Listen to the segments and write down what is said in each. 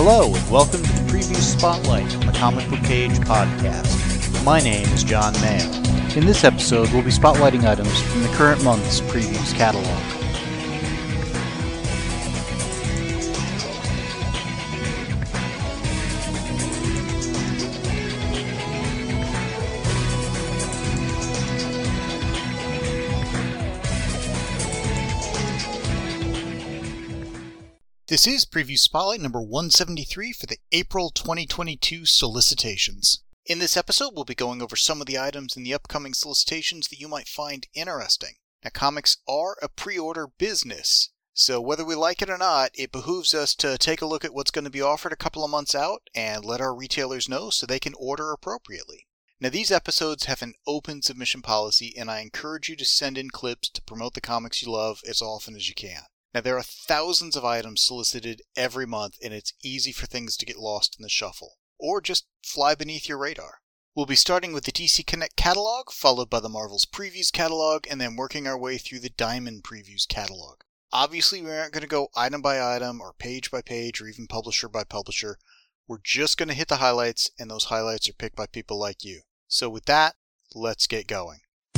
Hello, and welcome to the Preview Spotlight on the Comic Book Page podcast. My name is John Mayo. In this episode, we'll be spotlighting items from the current month's Previews catalog. This is Preview Spotlight number 173 for the April 2022 solicitations. In this episode, we'll be going over some of the items in the upcoming solicitations that you might find interesting. Now, comics are a pre-order business, so whether we like it or not, it behooves us to take a look at what's going to be offered a couple of months out and let our retailers know so they can order appropriately. Now, these episodes have an open submission policy, and I encourage you to send in clips to promote the comics you love as often as you can. Now, there are thousands of items solicited every month, and it's easy for things to get lost in the shuffle, or just fly beneath your radar. We'll be starting with the DC Connect catalog, followed by the Marvel's Previews catalog, and then working our way through the Diamond Previews catalog. Obviously, we aren't going to go item by item, or page by page, or even publisher by publisher. We're just going to hit the highlights, and those highlights are picked by people like you. So with that, let's get going.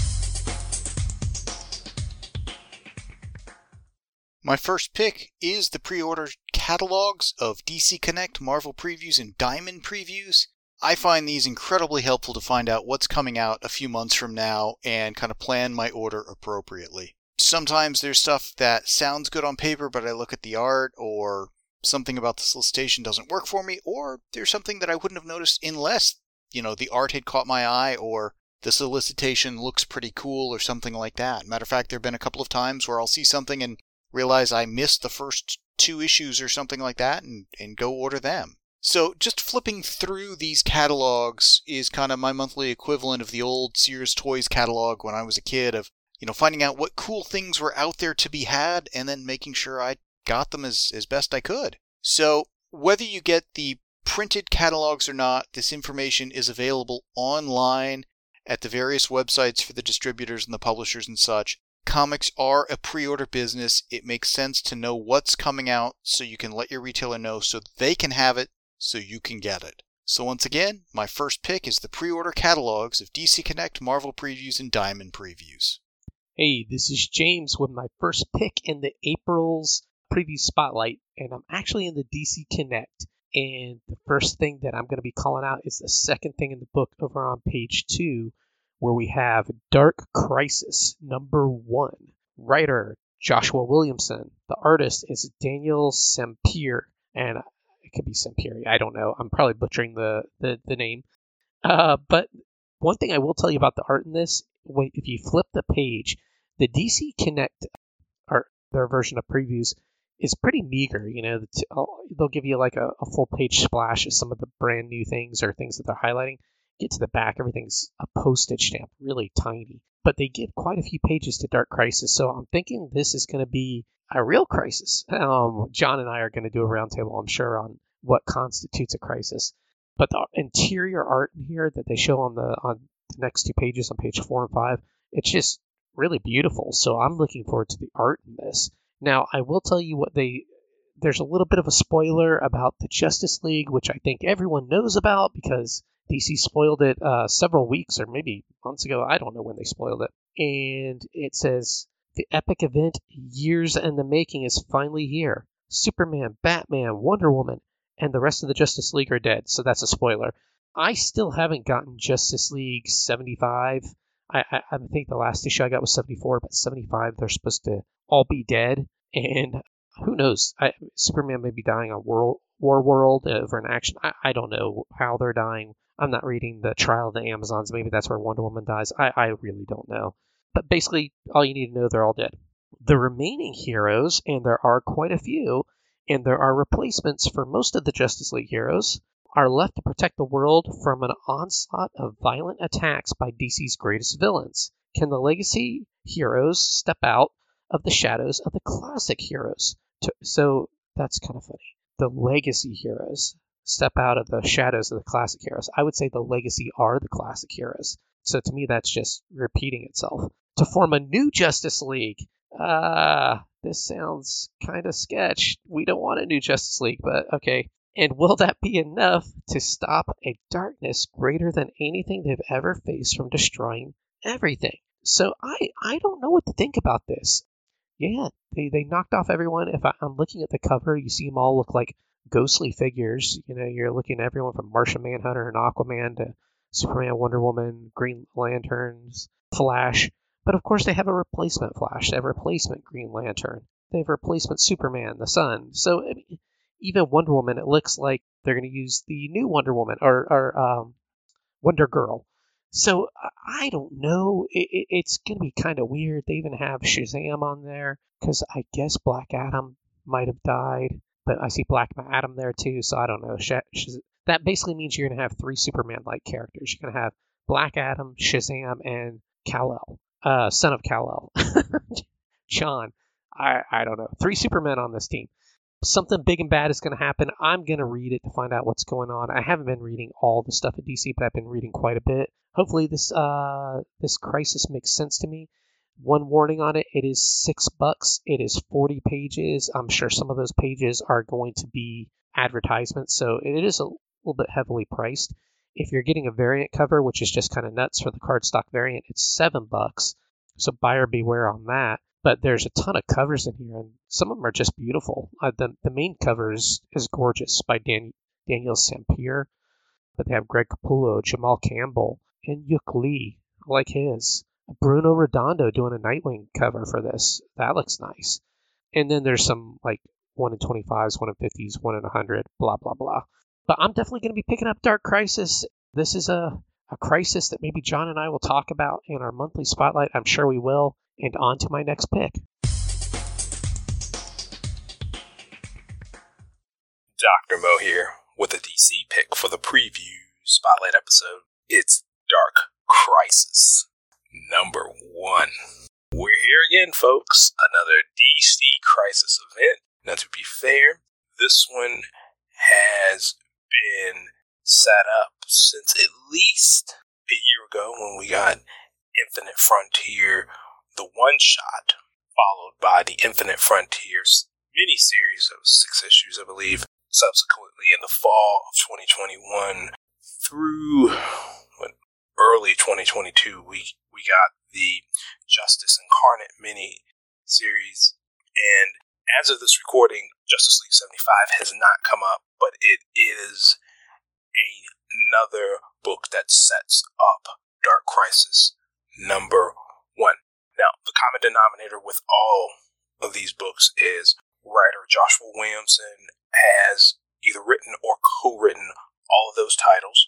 My first pick is the pre-order catalogs of DC Connect, Marvel Previews, and Diamond Previews. I find these incredibly helpful to find out what's coming out a few months from now and kind of plan my order appropriately. Sometimes there's stuff that sounds good on paper, but I look at the art or something about the solicitation doesn't work for me, or there's something that I wouldn't have noticed unless, the art had caught my eye or the solicitation looks pretty cool or something like that. Matter of fact, there have been a couple of times where I'll see something and realize I missed the first 2 issues or something like that and go order them. So just flipping through these catalogs is kind of my monthly equivalent of the old Sears Toys catalog when I was a kid of, finding out what cool things were out there to be had and then making sure I got them as best I could. So whether you get the printed catalogs or not, this information is available online at the various websites for the distributors and the publishers and such. Comics are a pre-order business. It makes sense to know what's coming out so you can let your retailer know so they can have it so you can get it. So once again, my first pick is the pre-order catalogs of DC Connect, Marvel Previews, and Diamond Previews. Hey, this is James with my first pick in the April's Preview Spotlight, and I'm actually in the DC Connect. And the first thing that I'm going to be calling out is the second thing in the book over on page 2, where we have Dark Crisis, number 1. Writer, Joshua Williamson. The artist is Daniel Sampere, and it could be Sampere, I don't know. I'm probably butchering the name. But one thing I will tell you about the art in this, if you flip the page, the DC Connect art, their version of previews, is pretty meager. They'll give you like a full page splash of some of the brand new things or things that they're highlighting. Get to the back, everything's a postage stamp, really tiny. But they give quite a few pages to Dark Crisis, so I'm thinking this is going to be a real crisis. John and I are going to do a roundtable, I'm sure, on what constitutes a crisis. But the interior art in here that they show on the next 2 pages, on page 4 and 5, it's just really beautiful. So I'm looking forward to the art in this. Now, I will tell you there's a little bit of a spoiler about the Justice League, which I think everyone knows about because DC spoiled it several weeks or maybe months ago. I don't know when they spoiled it. And it says, the epic event years in the making is finally here. Superman, Batman, Wonder Woman, and the rest of the Justice League are dead. So that's a spoiler. I still haven't gotten Justice League 75. I think the last issue I got was 74, but 75, they're supposed to all be dead. And who knows? Superman may be dying on War World over an action. I don't know how they're dying. I'm not reading the Trial of the Amazons. Maybe that's where Wonder Woman dies. I really don't know. But basically, all you need to know, they're all dead. The remaining heroes, and there are quite a few, and there are replacements for most of the Justice League heroes, are left to protect the world from an onslaught of violent attacks by DC's greatest villains. Can the legacy heroes step out of the shadows of the classic heroes? So that's kind of funny. The legacy heroes step out of the shadows of the classic heroes. I would say the legacy are the classic heroes. So to me, that's just repeating itself. To form a new Justice League. This sounds kind of sketch. We don't want a new Justice League, but okay. And will that be enough to stop a darkness greater than anything they've ever faced from destroying everything? So I don't know what to think about this. Yeah, they knocked off everyone. If I'm looking at the cover, you see them all look like ghostly figures. You know, you're looking at everyone from Martian Manhunter and Aquaman to Superman, Wonder Woman, Green Lanterns, Flash. But of course, they have a replacement Flash. They have a replacement Green Lantern. They have a replacement Superman, the Sun. So I mean, even Wonder Woman, it looks like they're going to use the new Wonder Woman or Wonder Girl. So I don't know. It's going to be kind of weird. They even have Shazam on there because I guess Black Adam might have died, but I see Black Adam there too. So I don't know. That basically means you're going to have 3 Superman-like characters. You're going to have Black Adam, Shazam, and Kal-El, son of Kal-El, John. I don't know. 3 Supermen on this team. Something big and bad is going to happen. I'm going to read it to find out what's going on. I haven't been reading all the stuff at DC, but I've been reading quite a bit. Hopefully this crisis makes sense to me. One warning on it, it is $6. It is 40 pages. I'm sure some of those pages are going to be advertisements, so it is a little bit heavily priced. If you're getting a variant cover, which is just kind of nuts for the cardstock variant, it's $7. So buyer beware on that. But there's a ton of covers in here, and some of them are just beautiful. The main cover is gorgeous by Daniel Sampier, but they have Greg Capullo, Jamal Campbell, and Yuk Lee. I like his. Bruno Redondo doing a Nightwing cover for this. That looks nice. And then there's some like 1 in 25s, 1 in 50s, 1 in 100, blah, blah, blah. But I'm definitely going to be picking up Dark Crisis. This is a crisis that maybe John and I will talk about in our monthly spotlight. I'm sure we will. And on to my next pick. Dr. Mo here with a DC pick for the preview spotlight episode. It's Dark Crisis, number 1. We're here again, folks. Another DC Crisis event. Now, to be fair, this one has been set up since at least a year ago when we got Infinite Frontier, the one-shot, followed by the Infinite Frontiers miniseries of 6 issues, I believe. Subsequently, in the fall of 2021 through early 2022, we got the Justice Incarnate mini-series. And as of this recording, Justice League 75 has not come up, but it is another book that sets up Dark Crisis number 1. Now, the common denominator with all of these books is writer Joshua Williamson has either written or co-written all of those titles.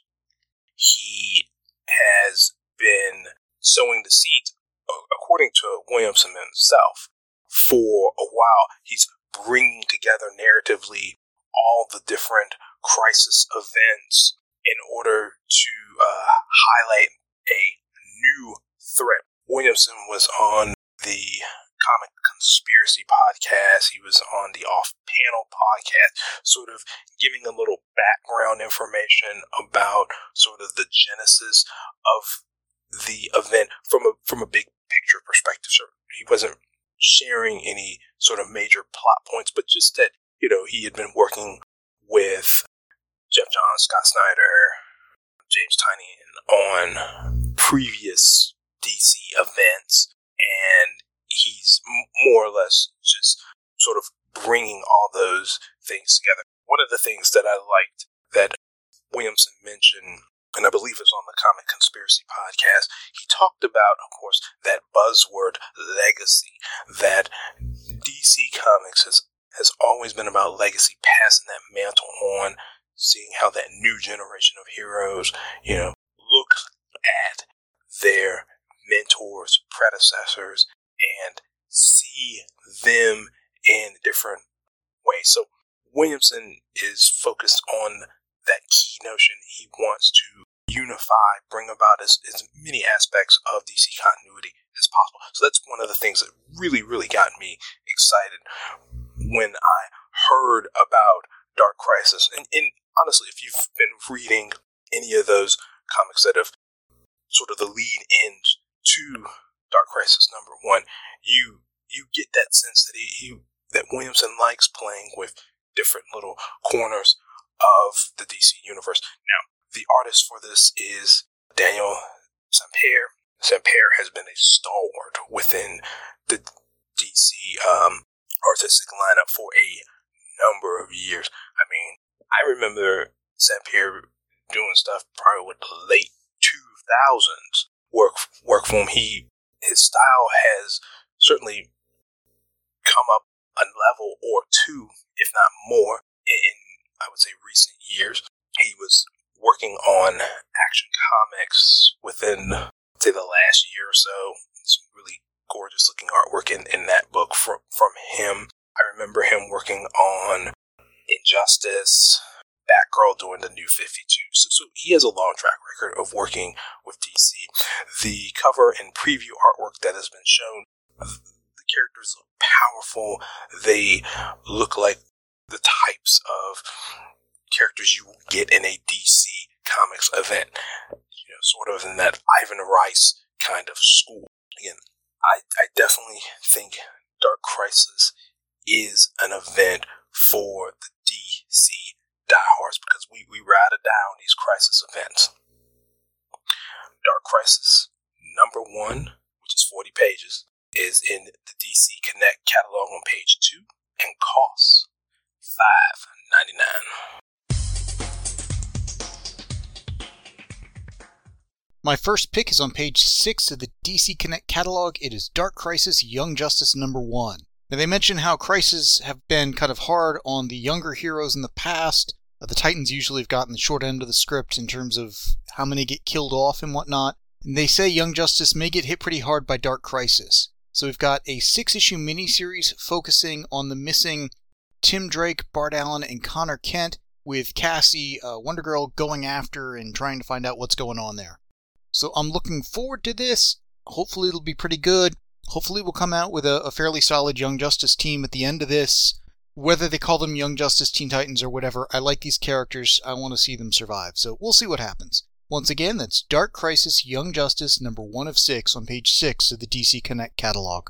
He has been sowing the seeds, according to Williamson himself, for a while. He's bringing together narratively all the different crisis events in order to highlight a new threat. Williamson was on the Comic Conspiracy podcast. He was on the Off Panel podcast, sort of giving a little background information about sort of the genesis of the event from a big picture perspective. So he wasn't sharing any sort of major plot points, but just that, you know, he had been working with Jeff Johns, Scott Snyder, James Tynion on previous DC events, and he's more or less just sort of bringing all those things together. One of the things that I liked that Williamson mentioned, and I believe it was on the Comic Conspiracy podcast, he talked about, of course, that buzzword legacy, that DC Comics has always been about legacy, passing that mantle on, seeing how that new generation of heroes, you know, look at their mentors, predecessors, and see them in different ways. So Williamson is focused on that key notion. He wants to unify, bring about as many aspects of DC continuity as possible. So that's one of the things that really, really got me excited when I heard about Dark Crisis. And honestly, if you've been reading any of those comics that have sort of the lead ins to Dark Crisis number 1, you get that sense that that Williamson likes playing with different little corners of the DC universe. Now, the artist for this is Daniel Sampere. Sampere has been a stalwart within the DC artistic lineup for a number of years. I mean, I remember Sampere doing stuff probably with the late 2000s work for him. His style has certainly come up a level or two, if not more, in, I would say, recent years. He was working on Action Comics within, say, the last year or so. Some really gorgeous looking artwork in that book from him. I remember him working on Injustice, Batgirl doing the New 52. So he has a long track record of working with DC. The cover and preview artwork that has been shown, the characters look powerful. They look like the types of characters you will get in a DC Comics event. You know, sort of in that Ivan Rice kind of school. Again, I definitely think Dark Crisis is an event for the DC diehards because we ride or die on these Crisis events. Dark Crisis number 1, which is 40 pages, is in the DC Connect catalog on page 2 and costs $5.99. My first pick is on page 6 of the DC Connect catalog. It is Dark Crisis Young Justice number 1. Now, they mention how Crisis have been kind of hard on the younger heroes in the past. The Titans usually have gotten the short end of the script in terms of how many get killed off and whatnot. And they say Young Justice may get hit pretty hard by Dark Crisis. So we've got a 6-issue miniseries focusing on the missing Tim Drake, Bart Allen, and Connor Kent, with Cassie, Wonder Girl, going after and trying to find out what's going on there. So I'm looking forward to this. Hopefully it'll be pretty good. Hopefully we'll come out with a fairly solid Young Justice team at the end of this. Whether they call them Young Justice, Teen Titans, or whatever, I like these characters. I want to see them survive. So we'll see what happens. Once again, that's Dark Crisis Young Justice number 1 of 6 on page 6 of the DC Connect catalog.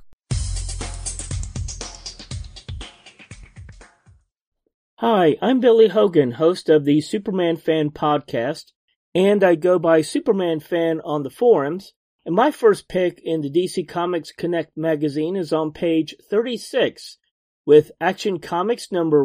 Hi, I'm Billy Hogan, host of the Superman Fan Podcast, and I go by Superman Fan on the forums. And my first pick in the DC Comics Connect magazine is on page 36, with Action Comics number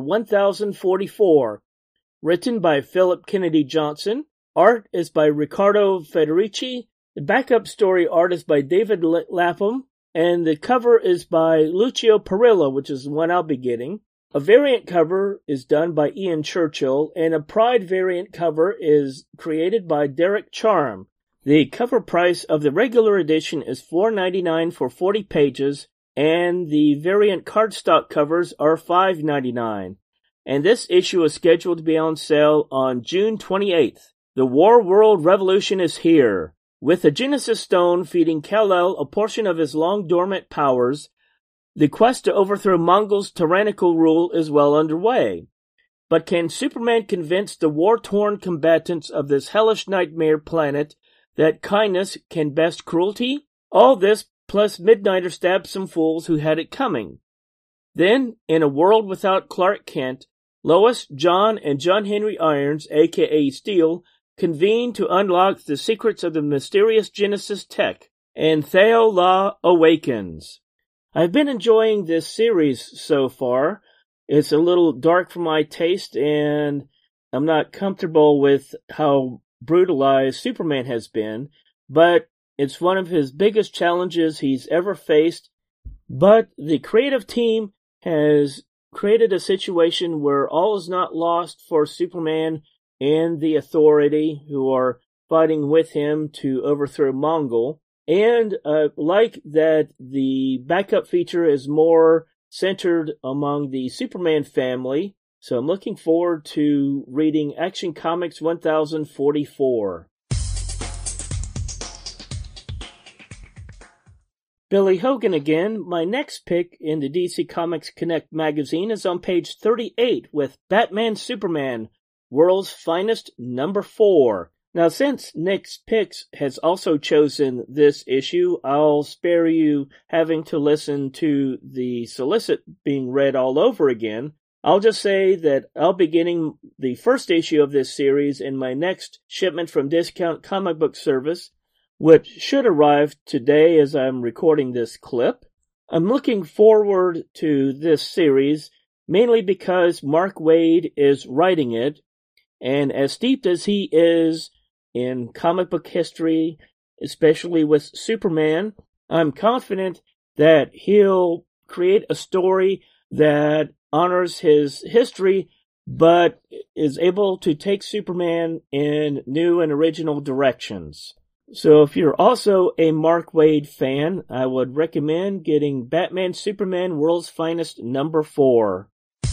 1044, written by Philip Kennedy Johnson. Art is by Riccardo Federici. The backup story art is by David Lapham, and the cover is by Lucio Parilla, which is the one I'll be getting. A variant cover is done by Ian Churchill, and a Pride variant cover is created by Derek Charm. The cover price of the regular edition is $4.99 for 40 pages, and the variant cardstock covers are $5.99. And this issue is scheduled to be on sale on June 28th. The War World Revolution is here. With the Genesis Stone feeding Kal-El a portion of his long-dormant powers, the quest to overthrow Mongol's tyrannical rule is well underway. But can Superman convince the war-torn combatants of this hellish nightmare planet that kindness can best cruelty? All this plus Midnighter stabs some fools who had it coming. Then, in a world without Clark Kent, Lois, John, and John Henry Irons, a.k.a. Steel, convene to unlock the secrets of the mysterious Genesis tech, and Theo-La awakens. I've been enjoying this series so far. It's a little dark for my taste, and I'm not comfortable with how brutalized Superman has been, but it's one of his biggest challenges he's ever faced. But the creative team has created a situation where all is not lost for Superman and the Authority, who are fighting with him to overthrow Mongol. And like that, the backup feature is more centered among the Superman family. So I'm looking forward to reading Action Comics 1044. Billy Hogan again. My next pick in the DC Comics Connect magazine is on page 38 with Batman Superman, World's Finest number 4. Now, since Nick's Picks has also chosen this issue, I'll spare you having to listen to the solicit being read all over again. I'll just say that I'll be getting the first issue of this series in my next shipment from Discount Comic Book Service, which should arrive today as I'm recording this clip. I'm looking forward to this series, mainly because Mark Waid is writing it, and as steeped as he is in comic book history, especially with Superman, I'm confident that he'll create a story that honors his history, but is able to take Superman in new and original directions. So if you're also a Mark Waid fan, I would recommend getting Batman Superman World's Finest number 4.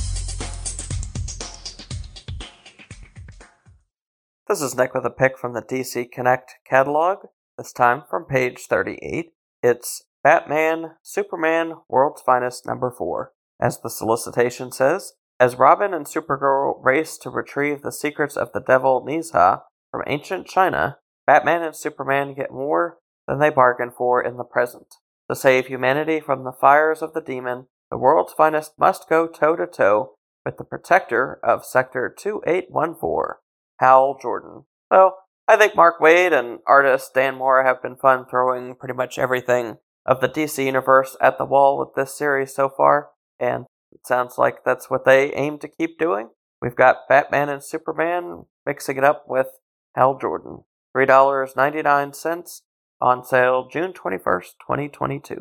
This is Nick with a pick from the DC Connect catalog, this time from page 38. It's Batman Superman World's Finest number 4. As the solicitation says, as Robin and Supergirl race to retrieve the secrets of the devil Nizha from ancient China, Batman and Superman get more than they bargained for in the present. To save humanity from the fires of the demon, the World's Finest must go toe-to-toe with the protector of Sector 2814, Hal Jordan. So, I think Mark Waid and artist Dan Mora have been fun throwing pretty much everything of the DC Universe at the wall with this series so far, and it sounds like that's what they aim to keep doing. We've got Batman and Superman mixing it up with Hal Jordan. $3.99 on sale June 21st, 2022.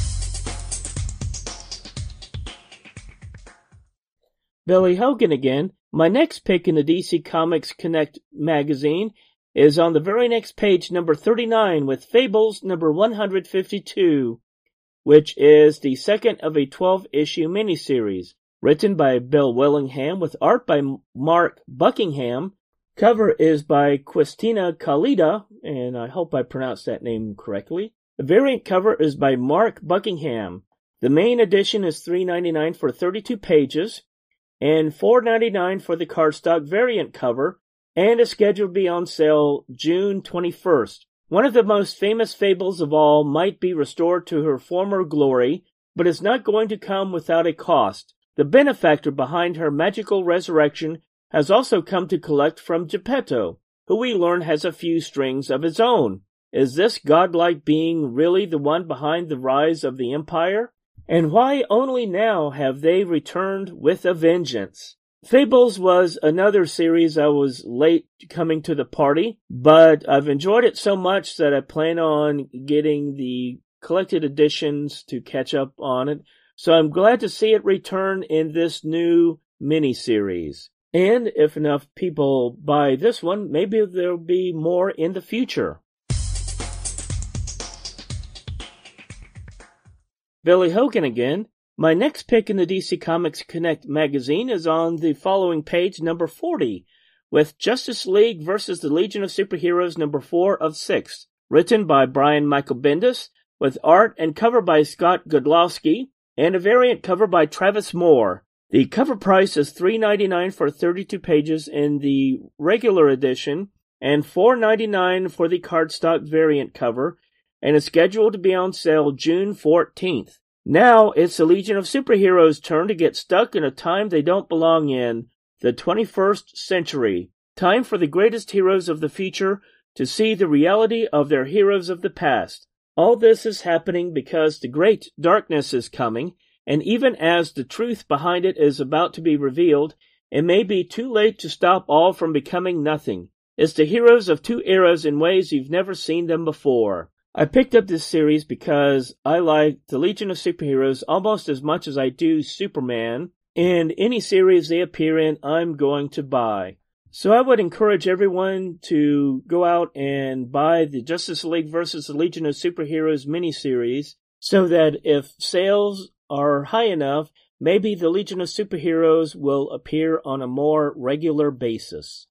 Billy Hogan again. My next pick in the DC Comics Connect magazine is on the very next page, number 39, with Fables number 152, which is the second of a 12-issue miniseries, written by Bill Willingham with art by Mark Buckingham. Cover is by Christina Kalida, and I hope I pronounced that name correctly. The variant cover is by Mark Buckingham. The main edition is $3.99 for 32 pages, and $4.99 for the cardstock variant cover, and is scheduled to be on sale June 21st. One of the most famous fables of all might be restored to her former glory, but is not going to come without a cost. The benefactor behind her magical resurrection has also come to collect from Geppetto, who we learn has a few strings of his own. Is this godlike being really the one behind the rise of the Empire? And why only now have they returned with a vengeance? Fables was another series I was late coming to the party, but I've enjoyed it so much that I plan on getting the collected editions to catch up on it, so I'm glad to see it return in this new miniseries. And if enough people buy this one, maybe there'll be more in the future. Billy Hogan again. My next pick in the DC Comics Connect magazine is on the following page, number 40, with Justice League vs. the Legion of Superheroes number 4 of 6, written by Brian Michael Bendis, with art and cover by Scott Godlowski, and a variant cover by Travis Moore. The cover price is $3.99 for 32 pages in the regular edition, and $4.99 for the cardstock variant cover, and is scheduled to be on sale June 14th. Now it's the Legion of Superheroes' turn to get stuck in a time they don't belong in, the 21st century. Time for the greatest heroes of the future to see the reality of their heroes of the past. All this is happening because the great darkness is coming, and even as the truth behind it is about to be revealed, it may be too late to stop all from becoming nothing. It's the heroes of two eras in ways you've never seen them before. I picked up this series because I like the Legion of Superheroes almost as much as I do Superman, and any series they appear in, I'm going to buy. So I would encourage everyone to go out and buy the Justice League vs. the Legion of Superheroes miniseries, so that if sales are high enough, maybe the Legion of Superheroes will appear on a more regular basis.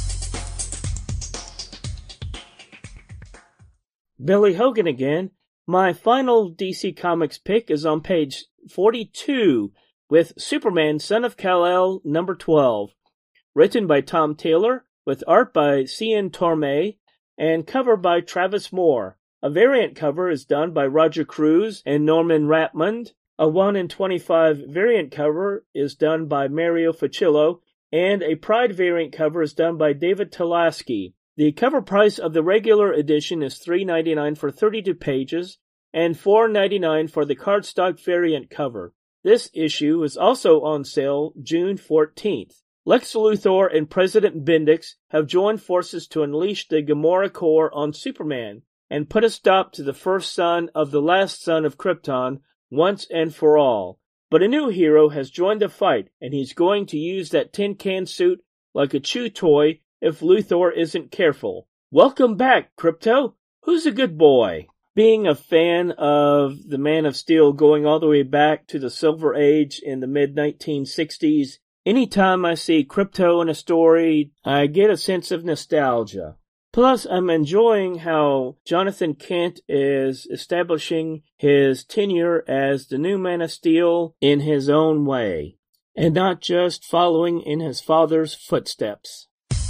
Billy Hogan again. My final DC Comics pick is on page 42 with Superman, Son of Kal-El, number 12. Written by Tom Taylor, with art by Cian Tormey, and cover by Travis Moore. A variant cover is done by Roger Cruz and Norman Rapmund, A 1 in 25 variant cover is done by Mario Facillo, and a Pride variant cover is done by David Talaski. The cover price of the regular edition is $3.99 for 32 pages and $4.99 for the cardstock variant cover. This issue is also on sale June 14th. Lex Luthor and President Bendix have joined forces to unleash the Gamora Corps on Superman and put a stop to the first son of the last son of Krypton once and for all. But a new hero has joined the fight, and he's going to use that tin can suit like a chew toy if Luthor isn't careful. Welcome back, Krypto. Who's a good boy? Being a fan of the Man of Steel going all the way back to the Silver Age in the mid-1960s, anytime I see Krypto in a story, I get a sense of nostalgia. Plus, I'm enjoying how Jonathan Kent is establishing his tenure as the new Man of Steel in his own way, and not just following in his father's footsteps.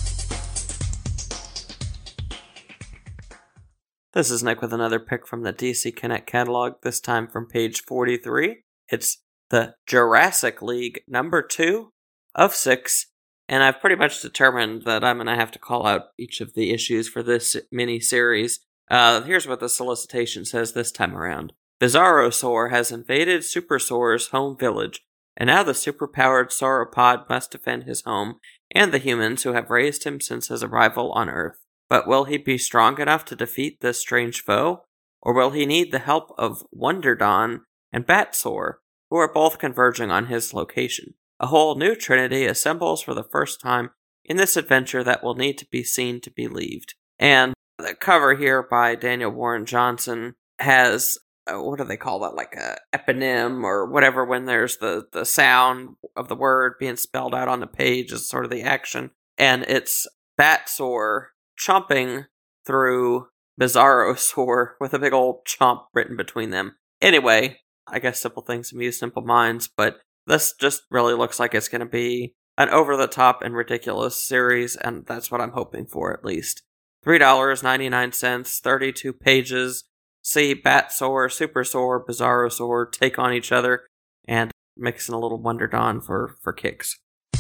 This is Nick with another pick from the DC Connect catalog, this time from page 43. It's the Jurassic League number 2 of 6, and I've pretty much determined that I'm going to have to call out each of the issues for this mini-series. Here's what the solicitation says this time around. Bizarrosaur has invaded Supersaur's home village, and now the superpowered sauropod must defend his home and the humans who have raised him since his arrival on Earth. But will he be strong enough to defeat this strange foe? Or will he need the help of Wonderdon and Batsaur, who are both converging on his location? A whole new trinity assembles for the first time in this adventure that will need to be seen to be believed. And the cover here by Daniel Warren Johnson has, what do they call that, like a eponym or whatever, when there's the sound of the word being spelled out on the page is sort of the action. And it's Batsaur chomping through Bizarrosaur with a big old chomp written between them. Anyway, I guess simple things amuse simple minds, but this just really looks like it's going to be an over-the-top and ridiculous series, and that's what I'm hoping for, at least. $3.99, 32 pages. See Batsaur, Supersaur, Bizarrosaur take on each other, and mix in a little Wonderdon for kicks.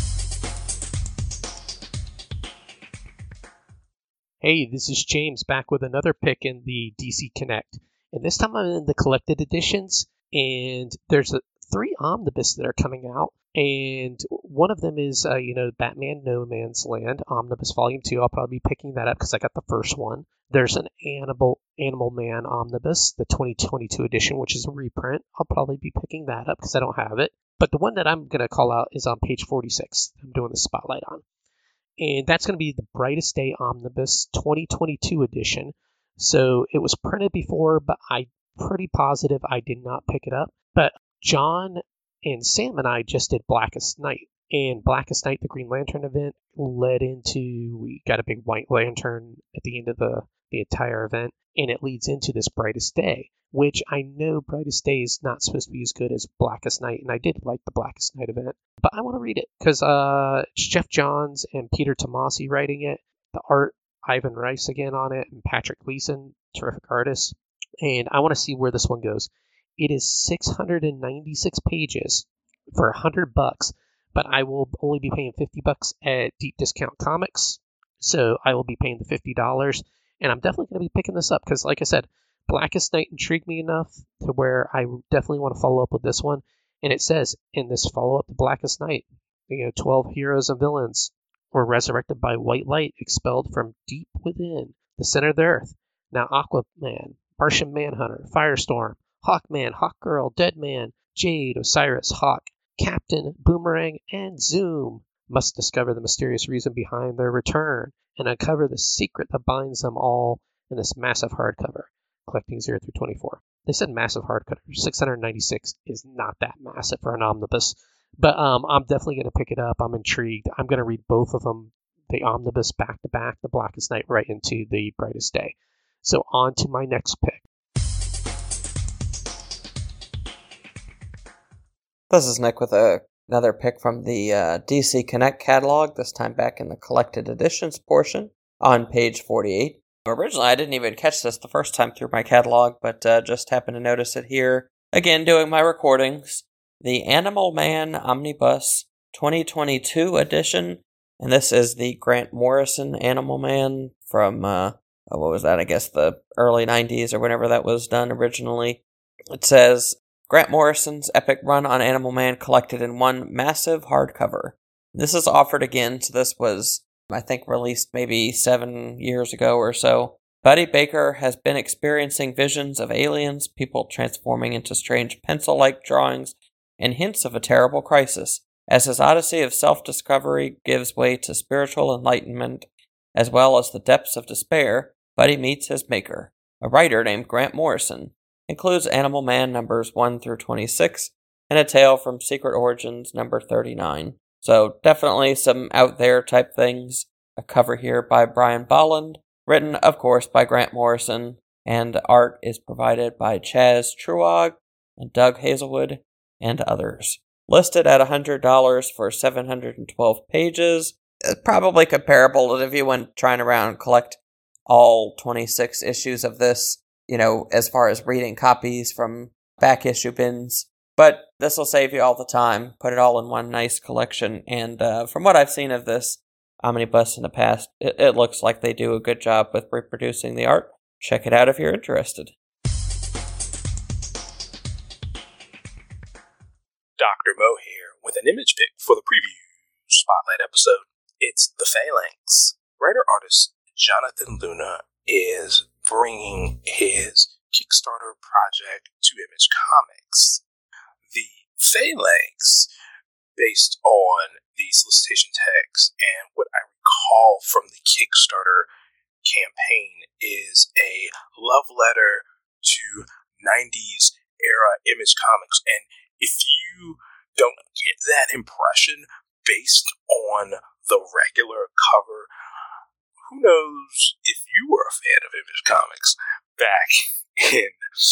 Hey, this is James back with another pick in the DC Connect. And this time I'm in the collected editions, and there's 3 omnibus that are coming out. And one of them is, Batman No Man's Land, Omnibus Volume 2. I'll probably be picking that up because I got the first one. There's an Animal Man Omnibus, the 2022 edition, which is a reprint. I'll probably be picking that up because I don't have it. But the one that I'm going to call out is on page 46. I'm doing the spotlight on. And that's going to be the Brightest Day Omnibus 2022 edition. So it was printed before, but I'm pretty positive I did not pick it up. But John and Sam and I just did Blackest Night. And Blackest Night, the Green Lantern event, led into, we got a big white lantern at the end of the entire event. And it leads into this Brightest Day, which I know Brightest Day is not supposed to be as good as Blackest Night. And I did like the Blackest Night event. But I want to read it because it's Jeff Johns and Peter Tomasi writing it. The art, Ivan Rice again on it, and Patrick Gleason, terrific artist. And I want to see where this one goes. It is 696 pages for $100, but I will only be paying $50 at Deep Discount Comics. So I will be paying the $50, and I'm definitely going to be picking this up because, like I said, Blackest Night intrigued me enough to where I definitely want to follow up with this one. And it says in this follow-up to Blackest Night, 12 heroes and villains were resurrected by white light expelled from deep within the center of the earth. Now Aquaman, Martian Manhunter, Firestorm, Hawkman, Hawkgirl, Deadman, Jade, Osiris, Hawk, Captain, Boomerang, and Zoom must discover the mysterious reason behind their return and uncover the secret that binds them all in this massive hardcover, collecting 0 through 24. They said massive hardcover. 696 is not that massive for an omnibus, but I'm definitely going to pick it up. I'm intrigued. I'm going to read both of them, the omnibus back to back, the Blackest Night right into the Brightest Day. So on to my next pick. This is Nick with another pick from the DC Connect catalog, this time back in the collected editions portion on page 48. Originally, I didn't even catch this the first time through my catalog, but just happened to notice it here again doing my recordings, the Animal Man Omnibus 2022 edition, and this is the Grant Morrison Animal Man from, what was that, I guess the early 90s or whenever that was done originally. It says, Grant Morrison's epic run on Animal Man collected in one massive hardcover. This is offered again, so this was, I think, released maybe 7 years ago or so. Buddy Baker has been experiencing visions of aliens, people transforming into strange pencil-like drawings, and hints of a terrible crisis. As his odyssey of self-discovery gives way to spiritual enlightenment, as well as the depths of despair, Buddy meets his maker, a writer named Grant Morrison. Includes Animal Man numbers 1 through 26, and a tale from Secret Origins number 39. So definitely some out there type things. A cover here by Brian Bolland, written of course by Grant Morrison, and art is provided by Chaz Truog and Doug Hazelwood and others. Listed at $100 for 712 pages. Probably comparable to if you went trying around and collect all 26 issues of this, as far as reading copies from back issue bins. But this will save you all the time. Put it all in one nice collection. And from what I've seen of this omnibus in the past, it looks like they do a good job with reproducing the art. Check it out if you're interested. Dr. Mo here with an image pick for the preview spotlight episode. It's The Phalanx. Writer-artist Jonathan Luna is bringing his Kickstarter project to Image Comics. The Phalanx, based on the solicitation text and what I recall from the Kickstarter campaign, is a love letter to 90s era Image Comics. And if you don't get that impression based on the regular cover, who knows if you were a fan of Image Comics back in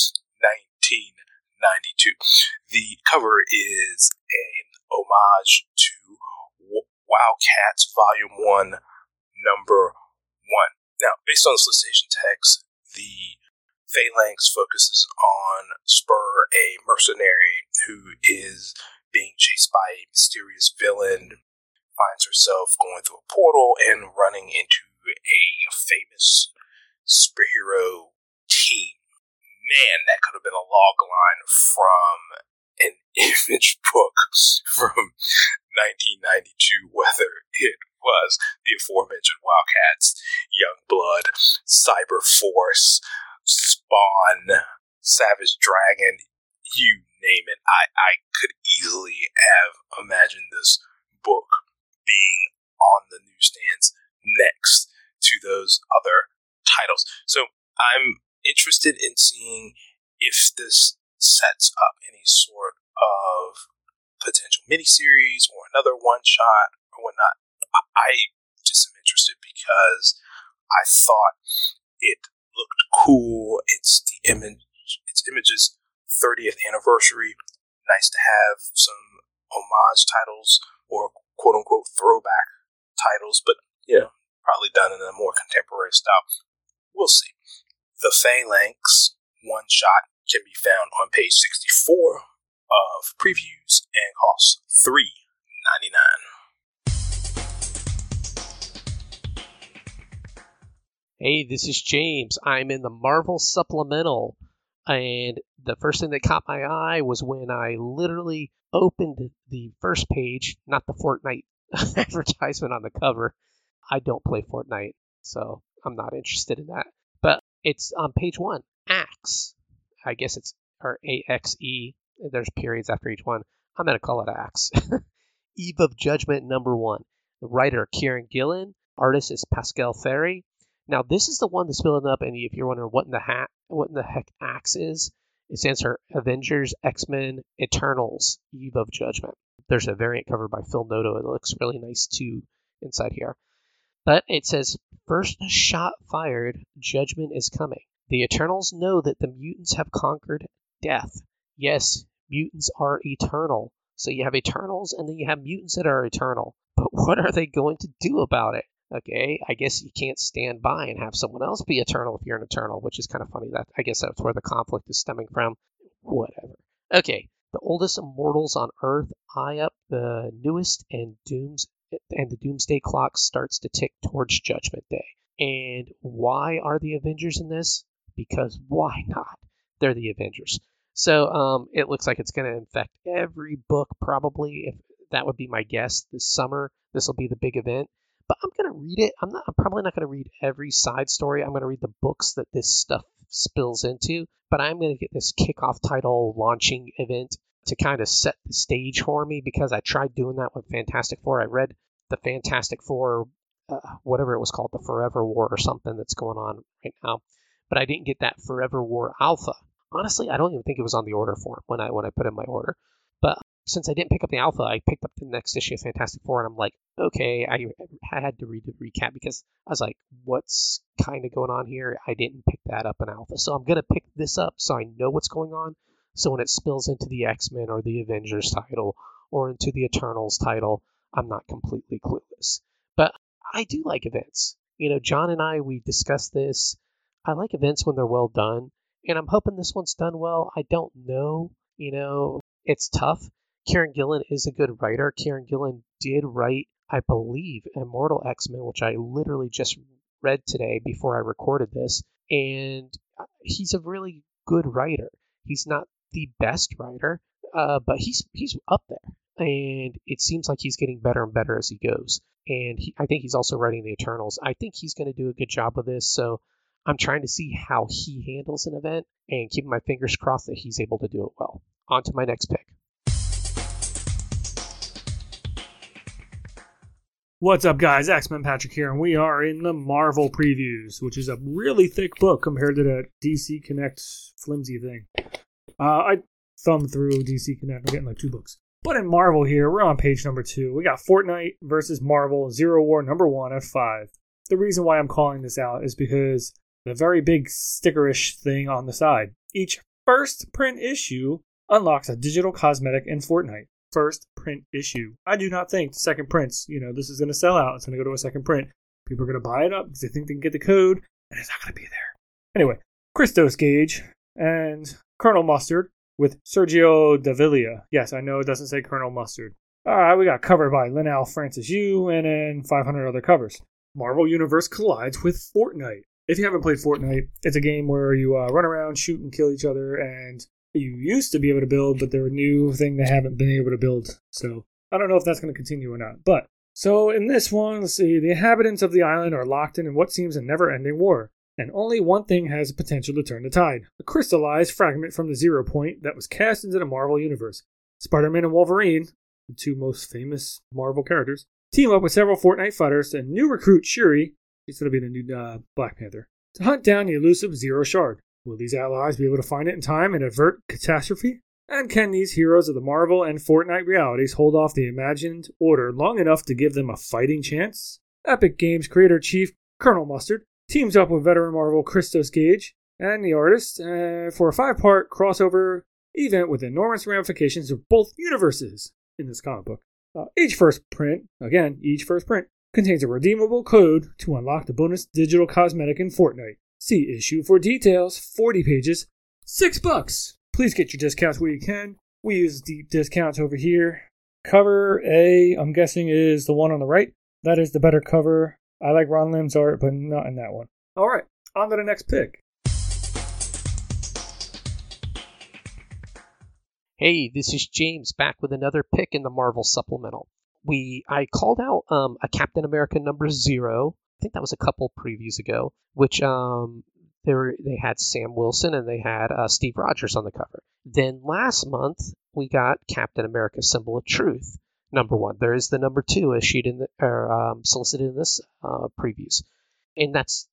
1992. The cover is an homage to Wildcats Volume 1, Number 1. Now, based on the solicitation text, the Phalanx focuses on Spur, a mercenary who is being chased by a mysterious villain, finds herself going through a portal and running into a famous superhero team. Man, that could have been a log line from an Image book from 1992, whether it was the aforementioned Wildcats, Youngblood, Cyber Force, Spawn, Savage Dragon, you name it. I could easily have imagined this book being on the newsstands next to those other titles. So I'm interested in seeing if this sets up any sort of potential miniseries or another one-shot or whatnot. I just am interested because I thought it looked cool. It's Image's 30th anniversary. Nice to have some homage titles or quote-unquote throwback titles, but probably done in a more contemporary style. We'll see. The Phalanx one-shot can be found on page 64 of previews and costs $3.99. Hey, this is James. I'm in the Marvel Supplemental, and the first thing that caught my eye was when I literally opened the first page, not the Fortnite advertisement on the cover. I don't play Fortnite, so I'm not interested in that. But it's on page 1, Axe. I guess it's or AXE. There's periods after each one. I'm going to call it Axe. Eve of Judgment number 1. The writer, Kieran Gillen. Artist is Pascal Ferry. Now, this is the one that's filling up, and if you're wondering what in the heck Axe is, it stands for Avengers, X-Men, Eternals, Eve of Judgment. There's a variant cover by Phil Noto. It looks really nice, too, inside here. But it says, first shot fired, judgment is coming. The Eternals know that the mutants have conquered death. Yes, mutants are eternal. So you have Eternals, and then you have mutants that are eternal. But what are they going to do about it? Okay, I guess you can't stand by and have someone else be eternal if you're an Eternal, which is kind of funny. That I guess that's where the conflict is stemming from. Whatever. Okay, the oldest immortals on Earth eye up the newest, and the Doomsday Clock starts to tick towards Judgment Day. And why are the Avengers in this? Because why not? They're the Avengers. So it looks like it's going to infect every book, probably. If that would be my guess, this summer this will be the big event. But I'm going to read it. I'm probably not going to read every side story. I'm going to read the books that this stuff spills into. But I'm going to get this kickoff title launching event to kind of set the stage for me, because I tried doing that with Fantastic Four. I read the Fantastic Four, whatever it was called, the Forever War or something that's going on right now. But I didn't get that Forever War Alpha. Honestly, I don't even think it was on the order form when I put in my order. But since I didn't pick up the Alpha, I picked up the next issue of Fantastic Four, and I'm like, okay, I had to read the recap because I was like, what's kind of going on here? I didn't pick that up in Alpha. So I'm going to pick this up so I know what's going on. So when it spills into the X-Men or the Avengers title or into the Eternals title, I'm not completely clueless. But I do like events. John and I, we discussed this. I like events when they're well done, and I'm hoping this one's done well. I don't know. It's tough. Kieran Gillen is a good writer. Kieran Gillen did write, I believe, Immortal X-Men, which I literally just read today before I recorded this, and he's a really good writer. He's not the best writer, but he's up there, and it seems like he's getting better and better as he goes. And I think he's also writing the Eternals. I think he's going to do a good job with this, so I'm trying to see how he handles an event and keeping my fingers crossed that he's able to do it well. On to my next pick. What's up, guys? X-Men Patrick here, and we are in the Marvel Previews, which is a really thick book compared to the DC Connect flimsy thing. I thumbed through DC Connect. I'm getting like 2 books. But in Marvel here, we're on page number 2. We got Fortnite versus Marvel Zero War number 1 at 5. The reason why I'm calling this out is because the very big stickerish thing on the side. Each first print issue unlocks a digital cosmetic in Fortnite. First print issue. I do not think the second prints, this is going to sell out. It's going to go to a second print. People are going to buy it up because they think they can get the code, and it's not going to be there. Anyway, Christos Gage and Colonel Mustard with Sergio Davila. Yes, I know it doesn't say Colonel Mustard. All right, we got cover by Linnell Francis Yu and then 500 other covers. Marvel Universe collides with Fortnite. If you haven't played Fortnite, it's a game where you run around, shoot, and kill each other, and you used to be able to build, but they're a new thing they haven't been able to build. So I don't know if that's going to continue or not. But so in this one, let's see, the inhabitants of the island are locked in what seems a never-ending war, and only one thing has the potential to turn the tide: a crystallized fragment from the Zero Point that was cast into the Marvel Universe. Spider-Man and Wolverine, the 2 most famous Marvel characters, team up with several Fortnite fighters and new recruit Shuri, she's going to be the new Black Panther, to hunt down the elusive Zero Shard. Will these allies be able to find it in time and avert catastrophe? And can these heroes of the Marvel and Fortnite realities hold off the imagined order long enough to give them a fighting chance? Epic Games creator-chief Colonel Mustard teams up with veteran Marvel Christos Gage and the artist for a 5-part crossover event with enormous ramifications of both universes in this comic book. Each first print contains a redeemable code to unlock the bonus digital cosmetic in Fortnite. See issue for details. 40 pages, $6. Please get your discounts where you can. We use deep discounts over here. Cover A, I'm guessing, is the one on the right. That is the better cover. I like Ron Lim's art, but not in that one. All right, on to the next pick. Hey, this is James back with another pick in the Marvel Supplemental. I called out a Captain America number 0. I think that was a couple previews ago, which they had Sam Wilson and they had Steve Rogers on the cover. Then last month we got Captain America: Symbol of Truth number 1. There is the number 2 issued solicited in this previews, and that's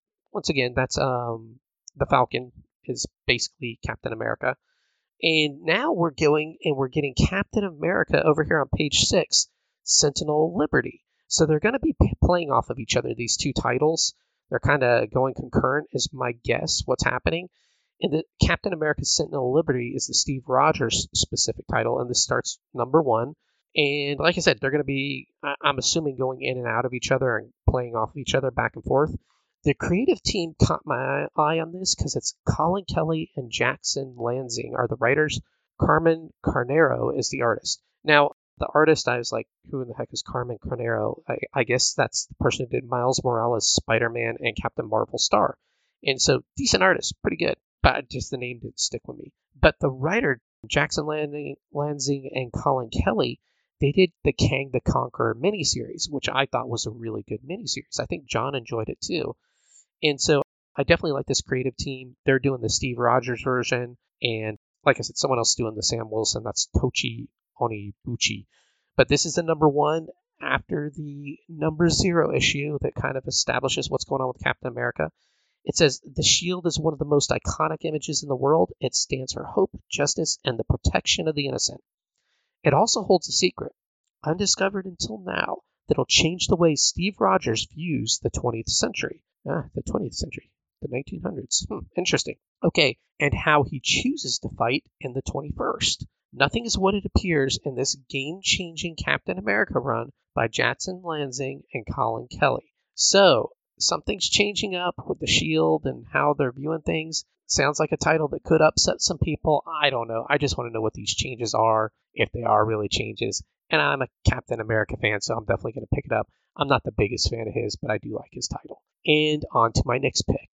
the Falcon is basically Captain America. And now we're getting Captain America over here on page 6, Sentinel of Liberty. So they're going to be playing off of each other, these 2 titles. They're kind of going concurrent, is my guess, what's happening. And the Captain America Sentinel of Liberty is the Steve Rogers specific title, and this starts number 1. And like I said, they're going to be, I'm assuming, going in and out of each other and playing off of each other back and forth. The creative team caught my eye on this because it's Colin Kelly and Jackson Lansing are the writers. Carmen Carnero is the artist. Now, the artist, I was like, who in the heck is Carmen Carnero? I guess that's the person who did Miles Morales, Spider-Man, and Captain Marvel Star. And so, decent artist, pretty good. But just the name didn't stick with me. But the writer, Jackson Lansing and Colin Kelly, they did the Kang the Conqueror miniseries, which I thought was a really good miniseries. I think John enjoyed it too. And so I definitely like this creative team. They're doing the Steve Rogers version. And like I said, someone else doing the Sam Wilson. That's Tochi Onibuchi. But this is the number one after the number 0 issue that kind of establishes what's going on with Captain America. It says, the shield is one of the most iconic images in the world. It stands for hope, justice, and the protection of the innocent. It also holds a secret, undiscovered until now, that'll change the way Steve Rogers views the 20th century. The 20th century. The 1900s. Interesting. Okay, and how he chooses to fight in the 21st. Nothing is what it appears in this game-changing Captain America run by Jackson Lansing and Colin Kelly. So, something's changing up with the Shield and how they're viewing things. Sounds like a title that could upset some people. I don't know. I just want to know what these changes are, if they are really changes. And I'm a Captain America fan, so I'm definitely going to pick it up. I'm not the biggest fan of his, but I do like his title. And on to my next pick.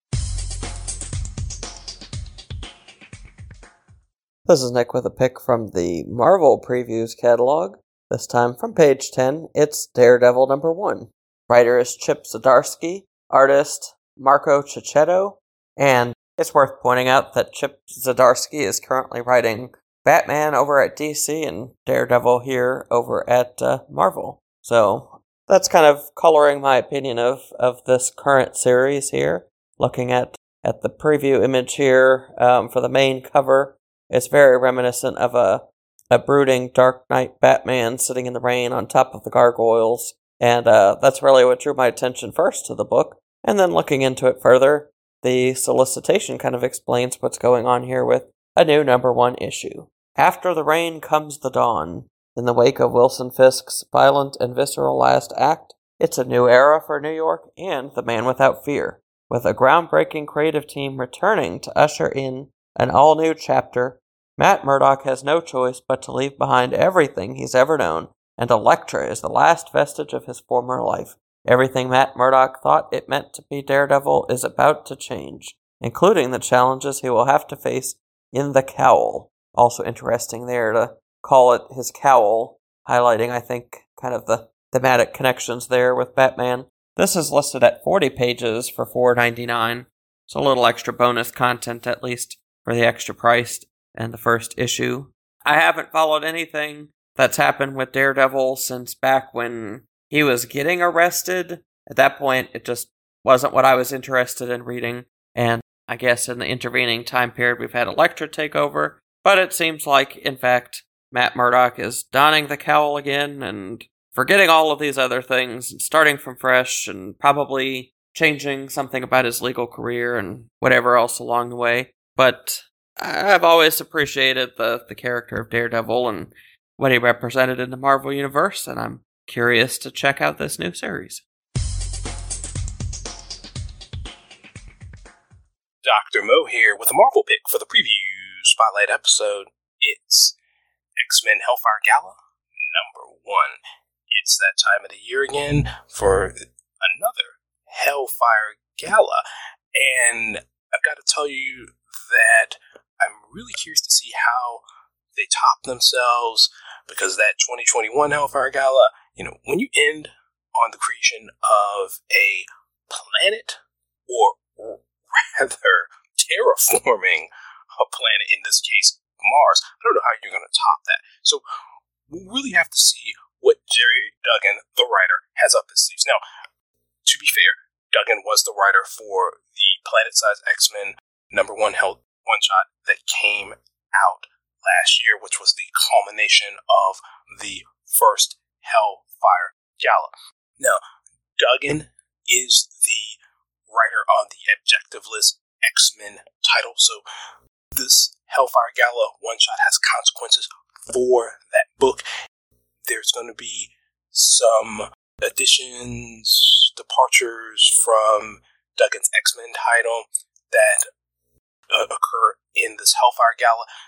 This is Nick with a pick from the Marvel Previews catalog. This time from page 10, it's Daredevil number 1. Writer is Chip Zdarsky, artist Marco Checchetto, and it's worth pointing out that Chip Zdarsky is currently writing Batman over at DC and Daredevil here over at Marvel. So that's kind of coloring my opinion of this current series here. Looking at the preview image here for the main cover, it's very reminiscent of a brooding Dark Knight Batman sitting in the rain on top of the gargoyles. And that's really what drew my attention first to the book. And then looking into it further, the solicitation kind of explains what's going on here with a new number 1 issue. After the rain comes the dawn. In the wake of Wilson Fisk's violent and visceral last act, it's a new era for New York and The Man Without Fear, with a groundbreaking creative team returning to usher in an all-new chapter. Matt Murdock has no choice but to leave behind everything he's ever known, and Elektra is the last vestige of his former life. Everything Matt Murdock thought it meant to be Daredevil is about to change, including the challenges he will have to face in the cowl. Also interesting there to call it his cowl, highlighting, I think, kind of the thematic connections there with Batman. This is listed at 40 pages for $4.99, so a little extra bonus content at least for the extra price and the first issue. I haven't followed anything that's happened with Daredevil since back when he was getting arrested. At that point, it just wasn't what I was interested in reading, and I guess in the intervening time period we've had Elektra take over, but it seems like, in fact, Matt Murdock is donning the cowl again and forgetting all of these other things and starting from fresh and probably changing something about his legal career and whatever else along the way. But I've always appreciated the character of Daredevil and what he represented in the Marvel Universe, and I'm curious to check out this new series. Dr. Mo here with a Marvel pick for the preview spotlight episode. It's X-Men Hellfire Gala number 1. It's that time of the year again for another Hellfire Gala, and I've got to tell you that I'm really curious to see how they top themselves, because that 2021 Hellfire Gala, when you end on the creation of a planet, or rather terraforming a planet, in this case Mars, I don't know how you're going to top that. So we really have to see what Jerry Duggan, the writer, has up his sleeves. Now, to be fair, Duggan was the writer for the Planet-Size X-Men number 1 one-shot that came out last year, which was the culmination of the first Hellfire Gala. Now, Duggan is the writer on the Objective List X-Men title, so this Hellfire Gala one-shot has consequences for that book. There's going to be some additions, departures from Duggan's X-Men title that occur in this Hellfire Gala.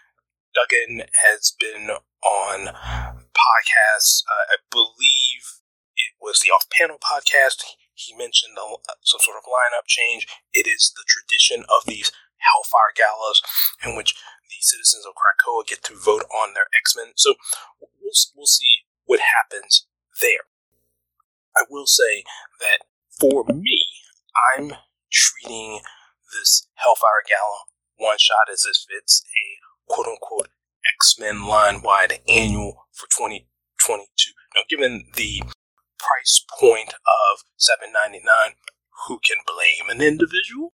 Duggan has been on podcasts. I believe it was the Off-Panel podcast. He mentioned some sort of lineup change. It is the tradition of these Hellfire Galas in which the citizens of Krakoa get to vote on their X-Men. So we'll see what happens there. I will say that for me, I'm treating this Hellfire Gala one-shot as if it's a quote-unquote X-Men line-wide annual for 2022. Now, given the price point of $7.99, who can blame an individual?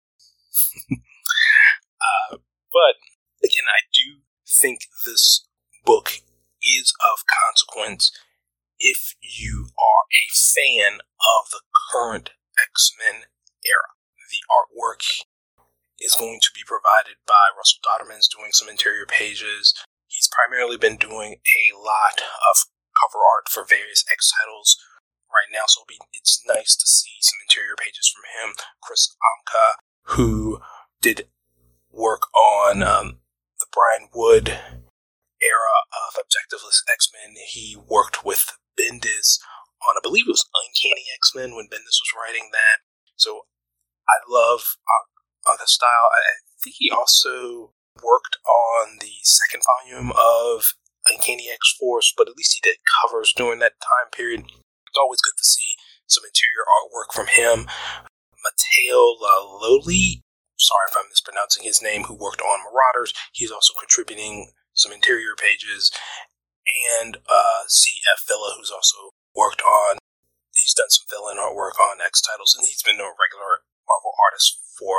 But again, I do think this book is of consequence if you are a fan of the current X-Men era. The artwork is going to be provided by Russell Dodderman's doing some interior pages. He's primarily been doing a lot of cover art for various X titles right now, so it's nice to see some interior pages from him. Chris Amka, who did work on the Brian Wood era of Objectiveless X-Men. He worked with Bendis on, I believe it was Uncanny X-Men when Bendis was writing that. So I love Amka's style. I think he also worked on the second volume of Uncanny X-Force, but at least he did covers during that time period. It's always good to see some interior artwork from him. Matteo Laloli, sorry if I'm mispronouncing his name, who worked on Marauders. He's also contributing some interior pages. And C.F. Villa, who's also worked on, he's done some fill-in artwork on X titles, and he's been a regular Marvel artist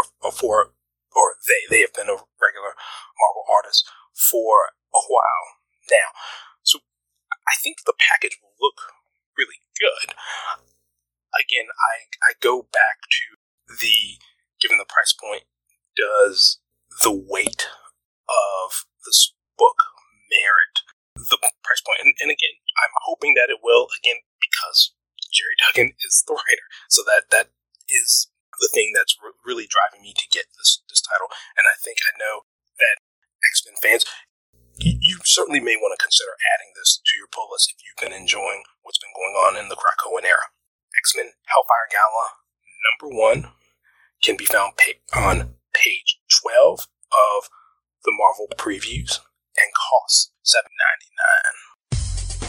they have been a regular Marvel artist for a while now. So I think the package will look really good. Again, I go back to given the price point, does the weight of this book merit the price point? And again, I'm hoping that it will, again, because Jerry Duggan is the writer. So that is the thing that's really driving me to get this title. And I think I know that X-Men fans, you certainly may want to consider adding this to your pull list if you've been enjoying what's been going on in the Krakoan era. X-Men Hellfire Gala #1 can be found on page 12 of the Marvel Previews and costs $7.99.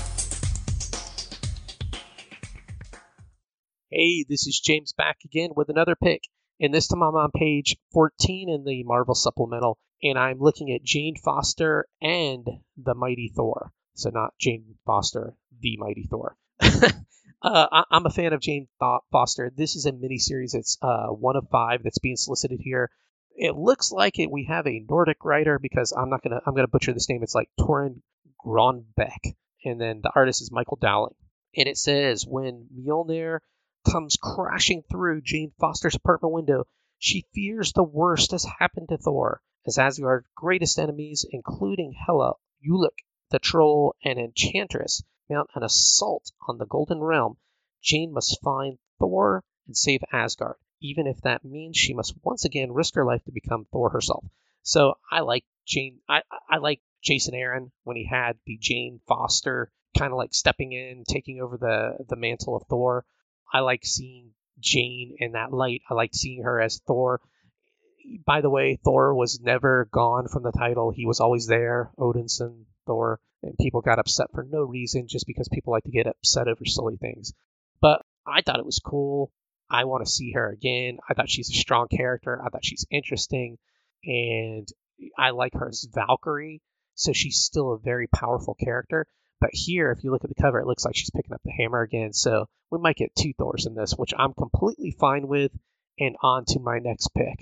Hey, this is James back again with another pick, and this time I'm on page 14 in the Marvel Supplemental, and I'm looking at Jane Foster and the Mighty Thor. So not Jane Foster, the Mighty Thor. I'm a fan of Jane Foster. This is a miniseries. It's 1 of 5 that's being solicited here. It looks like we have a Nordic writer, because I'm gonna butcher this name. It's like Torun Grønbekk, and then the artist is Michael Dowling. And it says, when Mjolnir comes crashing through Jane Foster's apartment window, she fears the worst has happened to Thor, as Asgard's greatest enemies, including Hela, Ulik, the Troll, and Enchantress, mount an assault on the Golden Realm. Jane must find Thor and save Asgard, even if that means she must once again risk her life to become Thor herself. So I like Jane. I like Jason Aaron when he had the Jane Foster kind of like stepping in, taking over the mantle of Thor. I like seeing Jane in that light. I like seeing her as Thor. By the way, Thor was never gone from the title. He was always there. Odinson, Thor. And people got upset for no reason, just because people like to get upset over silly things. But I thought it was cool. I want to see her again. I thought she's a strong character. I thought she's interesting. And I like her as Valkyrie. So she's still a very powerful character. But here, if you look at the cover, it looks like she's picking up the hammer again. So we might get 2 Thors in this, which I'm completely fine with. And on to my next pick.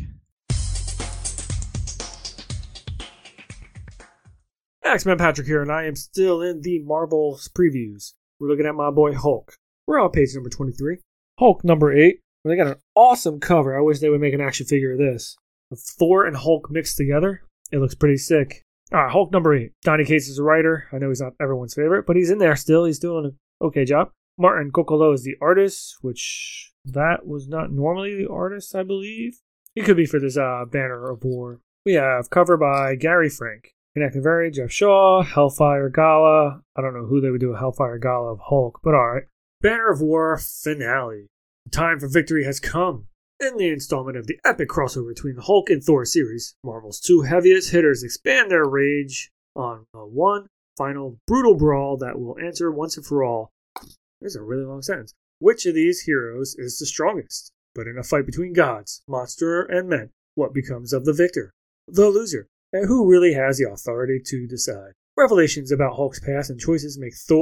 X-Men Patrick here, and I am still in the Marvel Previews. We're looking at my boy Hulk. We're on page number 23. Hulk number 8. They got an awesome cover. I wish they would make an action figure of this. With Thor and Hulk mixed together. It looks pretty sick. Alright, Hulk number 8. Donny Cates is a writer. I know he's not everyone's favorite, but he's in there still. He's doing an okay job. Martin Kokolo is the artist, which that was not normally the artist, I believe. He could be for this Banner of War. We have cover by Gary Frank. Connect and Vary, Jeff Shaw, Hellfire Gala. I don't know who they would do a Hellfire Gala of Hulk, but alright. Banner of War finale. The time for victory has come. In the installment of the epic crossover between the Hulk and Thor series, Marvel's two heaviest hitters expand their rage on one final brutal brawl that will answer once and for all. There's a really long sentence. Which of these heroes is the strongest? But in a fight between gods, monster, and men, what becomes of the victor? The loser. And who really has the authority to decide? Revelations about Hulk's past and choices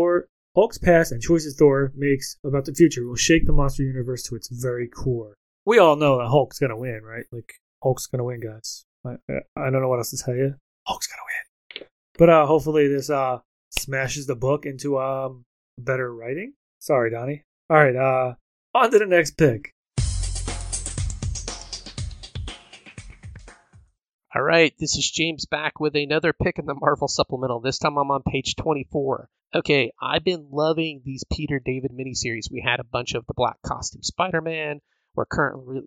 Thor makes about the future will shake the monster universe to its very core. We all know that Hulk's gonna win, right? Like, Hulk's gonna win, guys. I don't know what else to tell you. Hulk's gonna win. But hopefully this smashes the book into better writing. Sorry, Donnie. Alright, on to the next pick. All right, this is James back with another pick in the Marvel Supplemental. This time I'm on page 24. Okay, I've been loving these Peter David miniseries. We had a bunch of the Black Costume Spider-Man. We're currently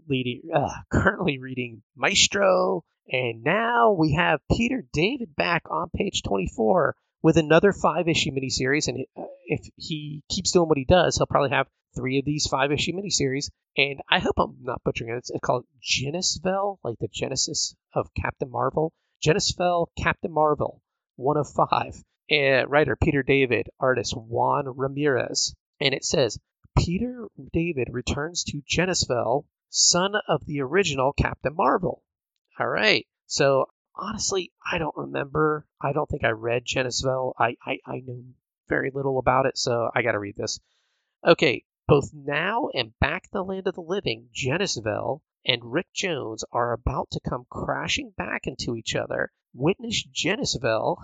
reading Maestro. And now we have Peter David back on page 24 with another 5-issue miniseries. And if he keeps doing what he does, he'll probably have 3 of these 5-issue miniseries. And I hope I'm not butchering it. It's called Genisvel, like the Genesis of Captain Marvel. Genisvel Captain Marvel, 1 of 5. Writer Peter David, artist Juan Ramirez. And it says, Peter David returns to Genisvel, son of the original Captain Marvel. All right. So, honestly, I don't remember. I don't think I read Genisvel. I know very little about it, so I got to read this. Okay. Both now and back in the land of the living, Genisvel and Rick Jones are about to come crashing back into each other. Witness Genisvel.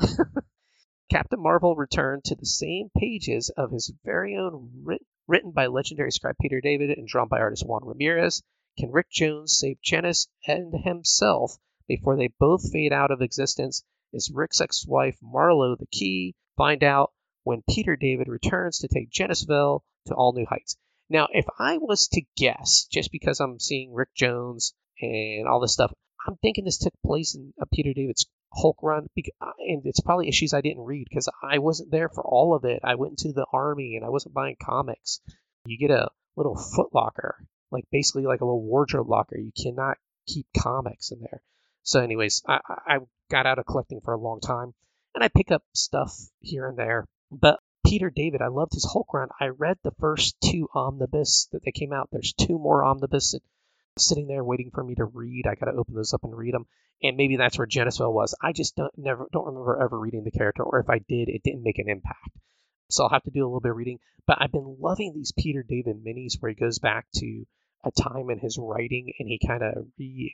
Captain Marvel returned to the same pages of his very own written by legendary scribe Peter David and drawn by artist Juan Ramirez. Can Rick Jones save Genis and himself before they both fade out of existence? Is Rick's ex-wife Marlo the key? Find out when Peter David returns to take Genisvel to all new heights. Now, if I was to guess, just because I'm seeing Rick Jones and all this stuff, I'm thinking this took place in Peter David's Hulk run, and it's probably issues I didn't read because I wasn't there for all of it. I went into the army and I wasn't buying comics. You get a little foot locker, like basically like a little wardrobe locker. You cannot keep comics in there. So anyways, I got out of collecting for a long time, and I pick up stuff here and there. But Peter David, I loved his Hulk run. I read the first 2 omnibus that they came out. There's 2 more omnibus sitting there waiting for me to read. I got to open those up and read them. And maybe that's where Genisvel was. I just don't remember ever reading the character, or if I did, it didn't make an impact. So I'll have to do a little bit of reading. But I've been loving these Peter David minis where he goes back to a time in his writing and he kind of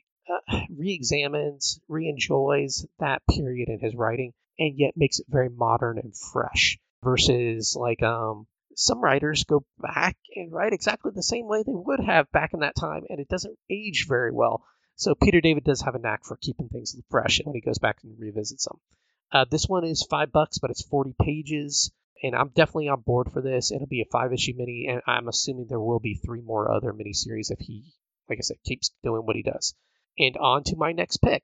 re-examines, re-enjoys that period in his writing, and yet makes it very modern and fresh. Versus like some writers go back and write exactly the same way they would have back in that time, and it doesn't age very well. So Peter David does have a knack for keeping things fresh when he goes back and revisits them. This one is $5, but it's 40 pages, and I'm definitely on board for this. It'll be a 5-issue mini, and I'm assuming there will be 3 more other miniseries if he, like I said, keeps doing what he does. And on to my next pick.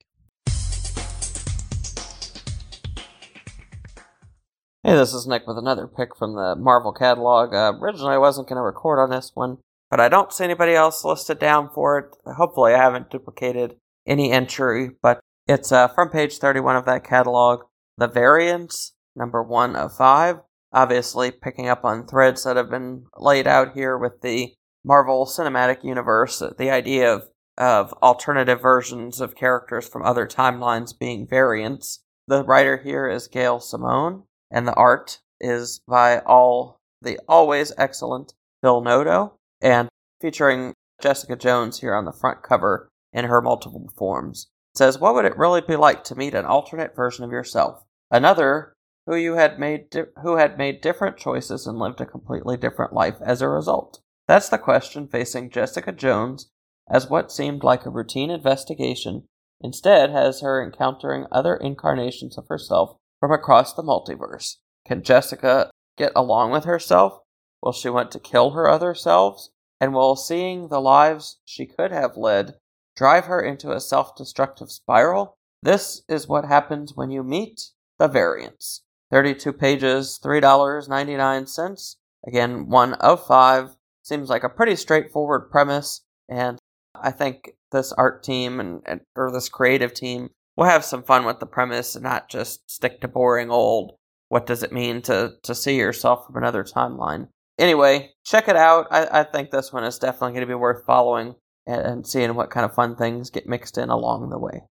Hey, this is Nick with another pick from the Marvel catalog. Originally I wasn't going to record on this one, but I don't see anybody else listed down for it. Hopefully I haven't duplicated any entry, but it's from page 31 of that catalog. The Variants, number 1 of 5. Obviously picking up on threads that have been laid out here with the Marvel Cinematic Universe, the idea of alternative versions of characters from other timelines being variants. The writer here is Gail Simone. And the art is by the always excellent Phil Noto, and featuring Jessica Jones here on the front cover in her multiple forms. It says, what would it really be like to meet an alternate version of yourself? Another who had made different choices and lived a completely different life as a result. That's the question facing Jessica Jones, as what seemed like a routine investigation instead has her encountering other incarnations of herself from across the multiverse. Can Jessica get along with herself? Will she want to kill her other selves? And will seeing the lives she could have led drive her into a self-destructive spiral? This is what happens when you meet The Variants. 32 pages, $3.99. Again, 1 of 5. Seems like a pretty straightforward premise, and I think this art team or this creative team will have some fun with the premise and not just stick to boring old, what does it mean to see yourself from another timeline. Anyway, check it out. I think this one is definitely going to be worth following and seeing what kind of fun things get mixed in along the way.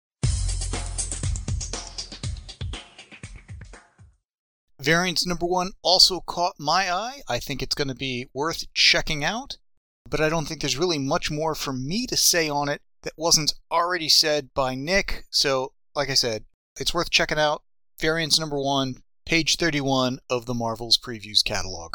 Variants number 1 also caught my eye. I think it's going to be worth checking out, but I don't think there's really much more for me to say on it that wasn't already said by Nick. So, like I said, it's worth checking out. Variants number 1, page 31 of the Marvel's Previews catalog.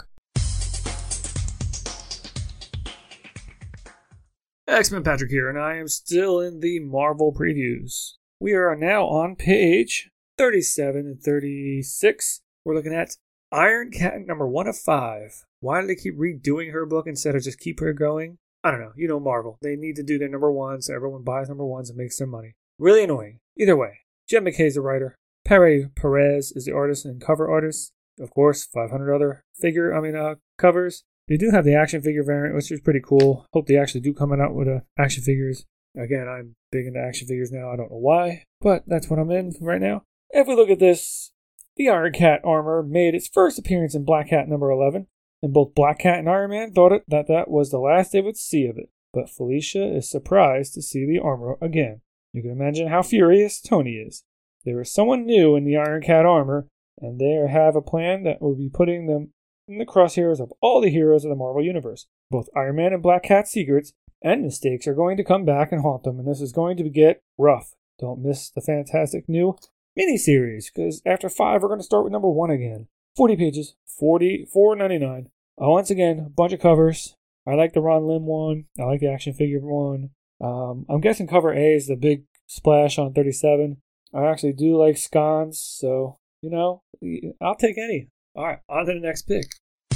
X-Men Patrick here, and I am still in the Marvel Previews. We are now on page 37 and 36. We're looking at Iron Cat number 1 of 5. Why do they keep redoing her book instead of just keep her going? I don't know. You know Marvel. They need to do their number 1 so everyone buys number 1s and makes their money. Really annoying. Either way, Jed MacKay is the writer. Pere Perez is the artist and cover artist. Of course, 500 other covers. They do have the action figure variant, which is pretty cool. Hope they actually do come out with action figures. Again, I'm big into action figures now. I don't know why, but that's what I'm in right now. If we look at this, the Iron Cat armor made its first appearance in Black Cat number 11, and both Black Cat and Iron Man thought that was the last they would see of it. But Felicia is surprised to see the armor again. You can imagine how furious Tony is. There is someone new in the Iron Cat armor, and they have a plan that will be putting them in the crosshairs of all the heroes of the Marvel Universe. Both Iron Man and Black Cat's secrets and mistakes are going to come back and haunt them, and this is going to get rough. Don't miss the fantastic new miniseries, because after 5, we're going to start with number 1 again. 40 pages, $44.99. Once again, a bunch of covers. I like the Ron Lim one. I like the action figure one. I'm guessing cover A is the big splash on 37. I actually do like scones, so, I'll take any. All right, on to the next pick.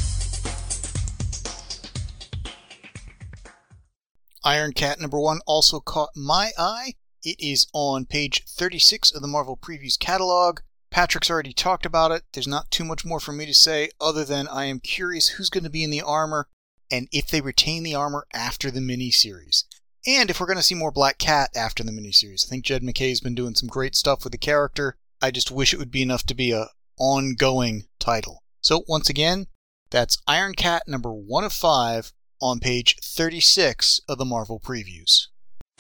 Iron Cat number 1 also caught my eye. It is on page 36 of the Marvel Previews catalog. Patrick's already talked about it. There's not too much more for me to say other than I am curious who's going to be in the armor and if they retain the armor after the miniseries. And if we're going to see more Black Cat after the miniseries. I think Jed MacKay's been doing some great stuff with the character. I just wish it would be enough to be a ongoing title. So once again, that's Iron Cat number 1 of 5 on page 36 of the Marvel Previews.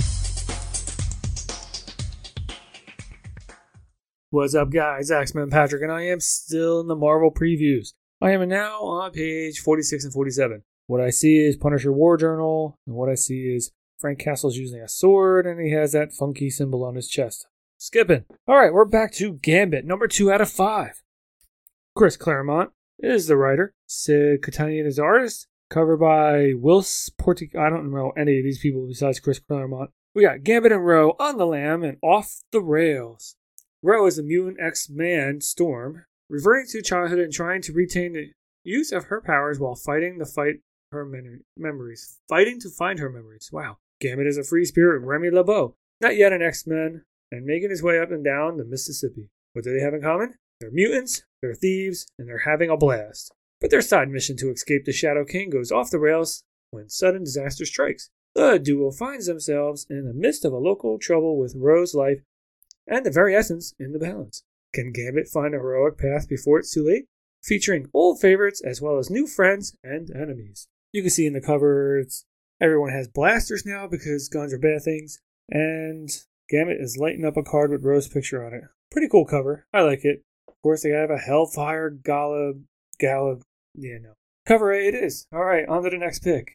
What's up, guys? X-Men Patrick, and I am still in the Marvel Previews. I am now on page 46 and 47. What I see is Punisher War Journal, and what I see is Frank Castle's using a sword, and he has that funky symbol on his chest. Skipping. All right, we're back to Gambit, number 2 out of 5. Chris Claremont is the writer. Sid Catanian is the artist. Cover by Whilce Portic. I don't know any of these people besides Chris Claremont. We got Gambit and Roe on the lam and off the rails. Roe is a mutant X-Man Storm, reverting to childhood and trying to retain the use of her powers while fighting to find her memories. Wow. Gambit is a free spirit, Remy LeBeau, not yet an X-Men, and making his way up and down the Mississippi. What do they have in common? They're mutants, they're thieves, and they're having a blast. But their side mission to escape the Shadow King goes off the rails when sudden disaster strikes. The duo finds themselves in the midst of a local trouble with Roe's life and the very essence in the balance. Can Gambit find a heroic path before it's too late? Featuring old favorites as well as new friends and enemies. You can see in the cover, everyone has blasters now because guns are bad things, and Gambit is lighting up a card with Roe's picture on it. Pretty cool cover. I like it. Of course, they have a Hellfire Gala. Cover A it is. All right, on to the next pick.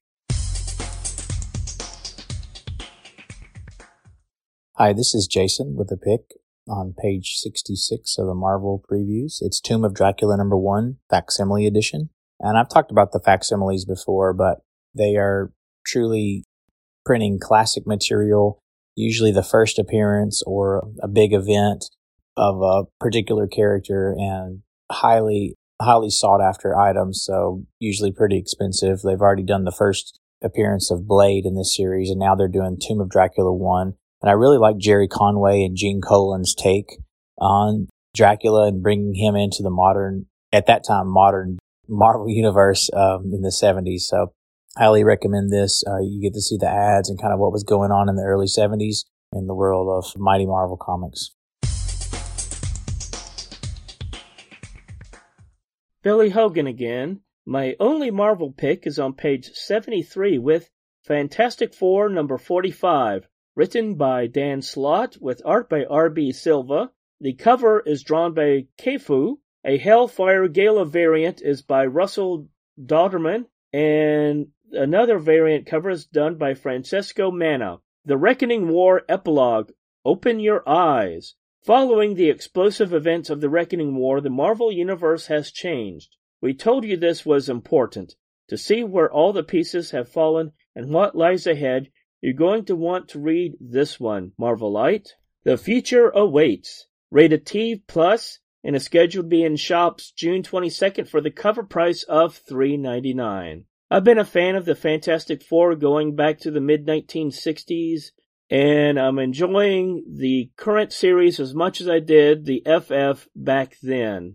Hi, this is Jason with a pick on page 66 of the Marvel Previews. It's Tomb of Dracula number 1, facsimile edition. And I've talked about the facsimiles before, but they are truly printing classic material, usually the first appearance or a big event of a particular character, and highly sought after items, so usually pretty expensive. They've already done the first appearance of Blade in this series, and now they're doing Tomb of Dracula 1. And I really like Jerry Conway and Gene Colan's take on Dracula and bringing him into the modern Marvel Universe in the 70s. So highly recommend this. You get to see the ads and kind of what was going on in the early 70s in the world of Mighty Marvel Comics. Billy Hogan again. My only Marvel pick is on page 73 with Fantastic Four number 45, written by Dan Slott with art by R.B. Silva. The cover is drawn by Kefu. A Hellfire Gala variant is by Russell Dauterman, and another variant cover is done by Francesco Manna. The Reckoning War Epilogue, Open Your Eyes. Following the explosive events of the Reckoning War, the Marvel Universe has changed. We told you this was important. To see where all the pieces have fallen and what lies ahead, you're going to want to read this one, Marvelite. The future awaits. Rated T+, and is scheduled to be in shops June 22nd for the cover price of $3.99. I've been a fan of the Fantastic Four going back to the mid-1960s, and I'm enjoying the current series as much as I did the FF back then.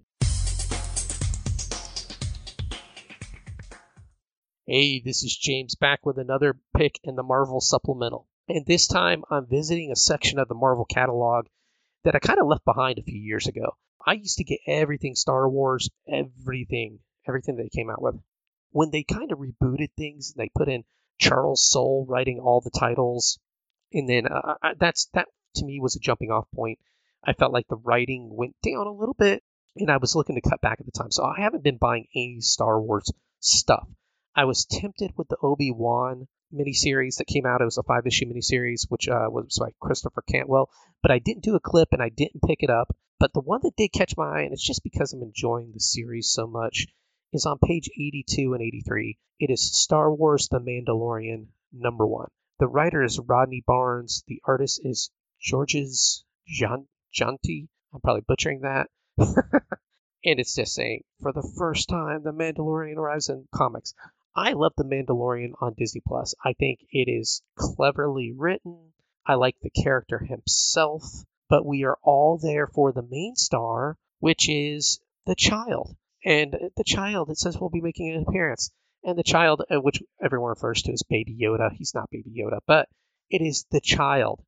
Hey, this is James back with another pick in the Marvel Supplemental. And this time I'm visiting a section of the Marvel catalog that I kind of left behind a few years ago. I used to get everything Star Wars, everything they came out with. When they kind of rebooted things, they put in Charles Soule writing all the titles, and then that to me was a jumping off point. I felt like the writing went down a little bit, and I was looking to cut back at the time. So I haven't been buying any Star Wars stuff. I was tempted with the Obi-Wan miniseries that came out. It was a 5-issue miniseries, which was by Christopher Cantwell, but I didn't do a clip and I didn't pick it up. But the one that did catch my eye, and it's just because I'm enjoying the series so much, is on page 82 and 83. It is Star Wars The Mandalorian #1. The writer is Rodney Barnes. The artist is Georges Janti. I'm probably butchering that. And it's just saying, for the first time, The Mandalorian arrives in comics. I love The Mandalorian on Disney+. I think it is cleverly written. I like the character himself. But we are all there for the main star, which is the child. And the child, it says, will be making an appearance. And the child, which everyone refers to as Baby Yoda. He's not Baby Yoda, but it is the child.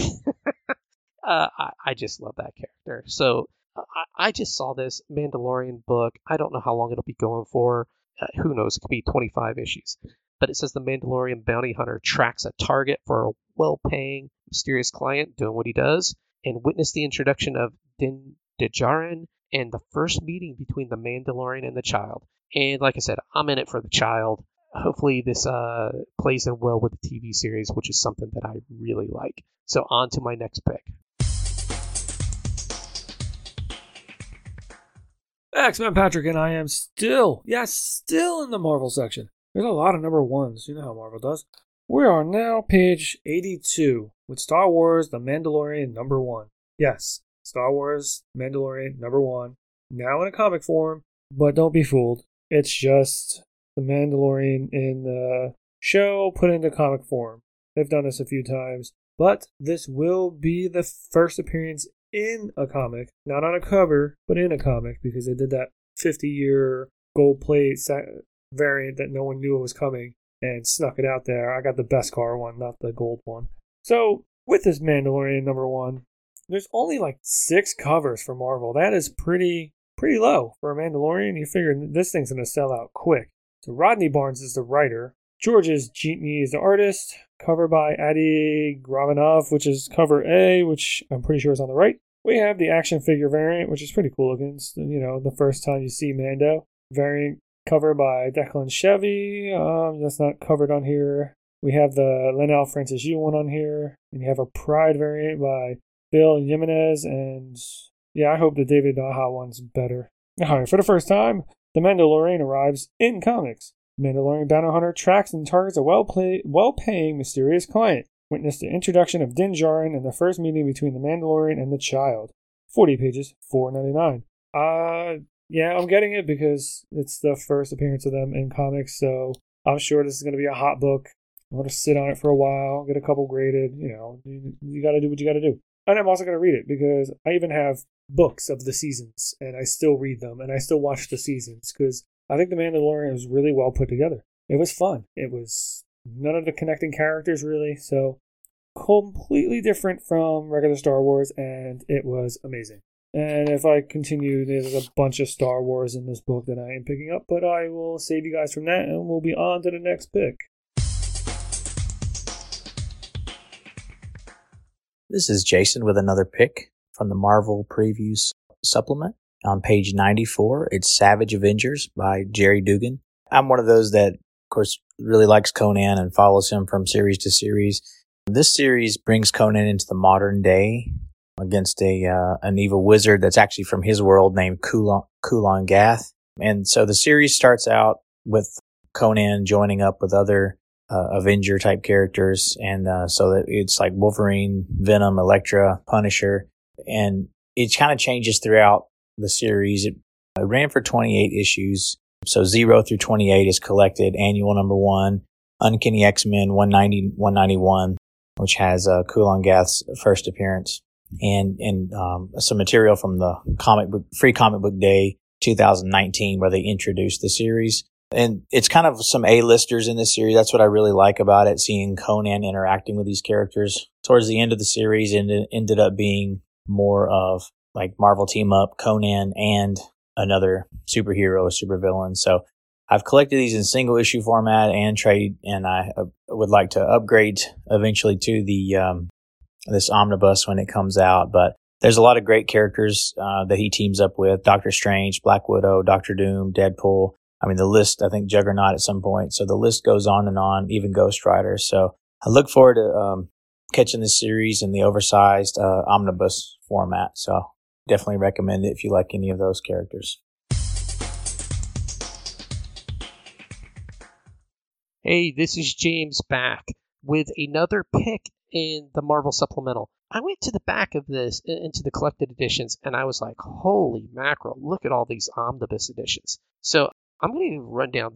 I just love that character. So I just saw this Mandalorian book. I don't know how long it'll be going for. Who knows? It could be 25 issues. But it says the Mandalorian bounty hunter tracks a target for a well-paying, mysterious client doing what he does, and witness the introduction of Din Djarin and the first meeting between the Mandalorian and the child. And like I said, I'm in it for the child. Hopefully this plays in well with the TV series, which is something that I really like. So on to my next pick. X-Men Patrick and I am still in the Marvel section. There's a lot of #1s. You know how Marvel does. We are now page 82 with Star Wars The Mandalorian #1. Yes, Star Wars Mandalorian #1. Now in a comic form, but don't be fooled. It's just The Mandalorian in the show put into comic form. They've done this a few times, but this will be the first appearance in a comic, not on a cover, but in a comic, because they did that 50-year gold plate variant that no one knew was coming and snuck it out there. I got the Beskar one, not the gold one. So with this Mandalorian #1, there's only like 6 covers for Marvel. That is pretty low for a Mandalorian. You figure this thing's going to sell out quick. So Rodney Barnes is the writer. Georges Janti is the artist. Cover by Adi Gravanov, which is cover A, which I'm pretty sure is on the right. We have the action figure variant, which is pretty cool looking. It's, the first time you see Mando. Variant cover by Declan Chevy. That's not covered on here. We have the Leinil Francis Yu one on here. And you have a Pride variant by Bill Jimenez. And yeah, I hope the David Naha one's better. Alright, for the first time, The Mandalorian arrives in comics. Mandalorian bounty hunter tracks and targets a well-paying mysterious client. Witness the introduction of Din Djarin and the first meeting between the Mandalorian and the child. 40 pages, $4.99. Yeah, I'm getting it because it's the first appearance of them in comics, so I'm sure this is going to be a hot book. I'm going to sit on it for a while, get a couple graded. You got to do what you got to do. And I'm also going to read it because I even have books of the seasons, and I still read them, and I still watch the seasons, because I think The Mandalorian was really well put together. It was fun. It was none of the connecting characters, really, so completely different from regular Star Wars, and it was amazing. And if I continue, there's a bunch of Star Wars in this book that I am picking up, but I will save you guys from that, and we'll be on to the next pick. This is Jason with another pick from the Marvel Previews supplement. On page 94, it's Savage Avengers by Jerry Dugan. I'm one of those that, of course, really likes Conan and follows him from series to series. This series brings Conan into the modern day against an evil wizard that's actually from his world named Kulan Gath. And so the series starts out with Conan joining up with other Avenger type characters, and so that it's like Wolverine, Venom, Elektra, Punisher, and it kind of changes throughout the series. It ran for 28 issues, so 0 through 28 is collected. Annual number 1, Uncanny X-Men 191, which has Kulan Gath's first appearance, and some material from the Free Comic Book Day 2019 where they introduced the series. And it's kind of some A-listers in this series. That's what I really like about it, seeing Conan interacting with these characters. Towards the end of the series, it ended up being more of like Marvel team up Conan and another superhero or supervillain. So I've collected these in single issue format and trade, and I would like to upgrade eventually to the this omnibus when it comes out. But there's a lot of great characters that he teams up with: Doctor Strange, Black Widow, Doctor Doom, Deadpool. I mean, the list, I think Juggernaut at some point. So the list goes on, even Ghost Rider. So I look forward to catching this series in the oversized omnibus format. So definitely recommend it if you like any of those characters. Hey, this is James back with another pick in the Marvel Supplemental. I went to the back of this, into the collected editions, and I was like, holy mackerel, look at all these omnibus editions. So I'm going to run down.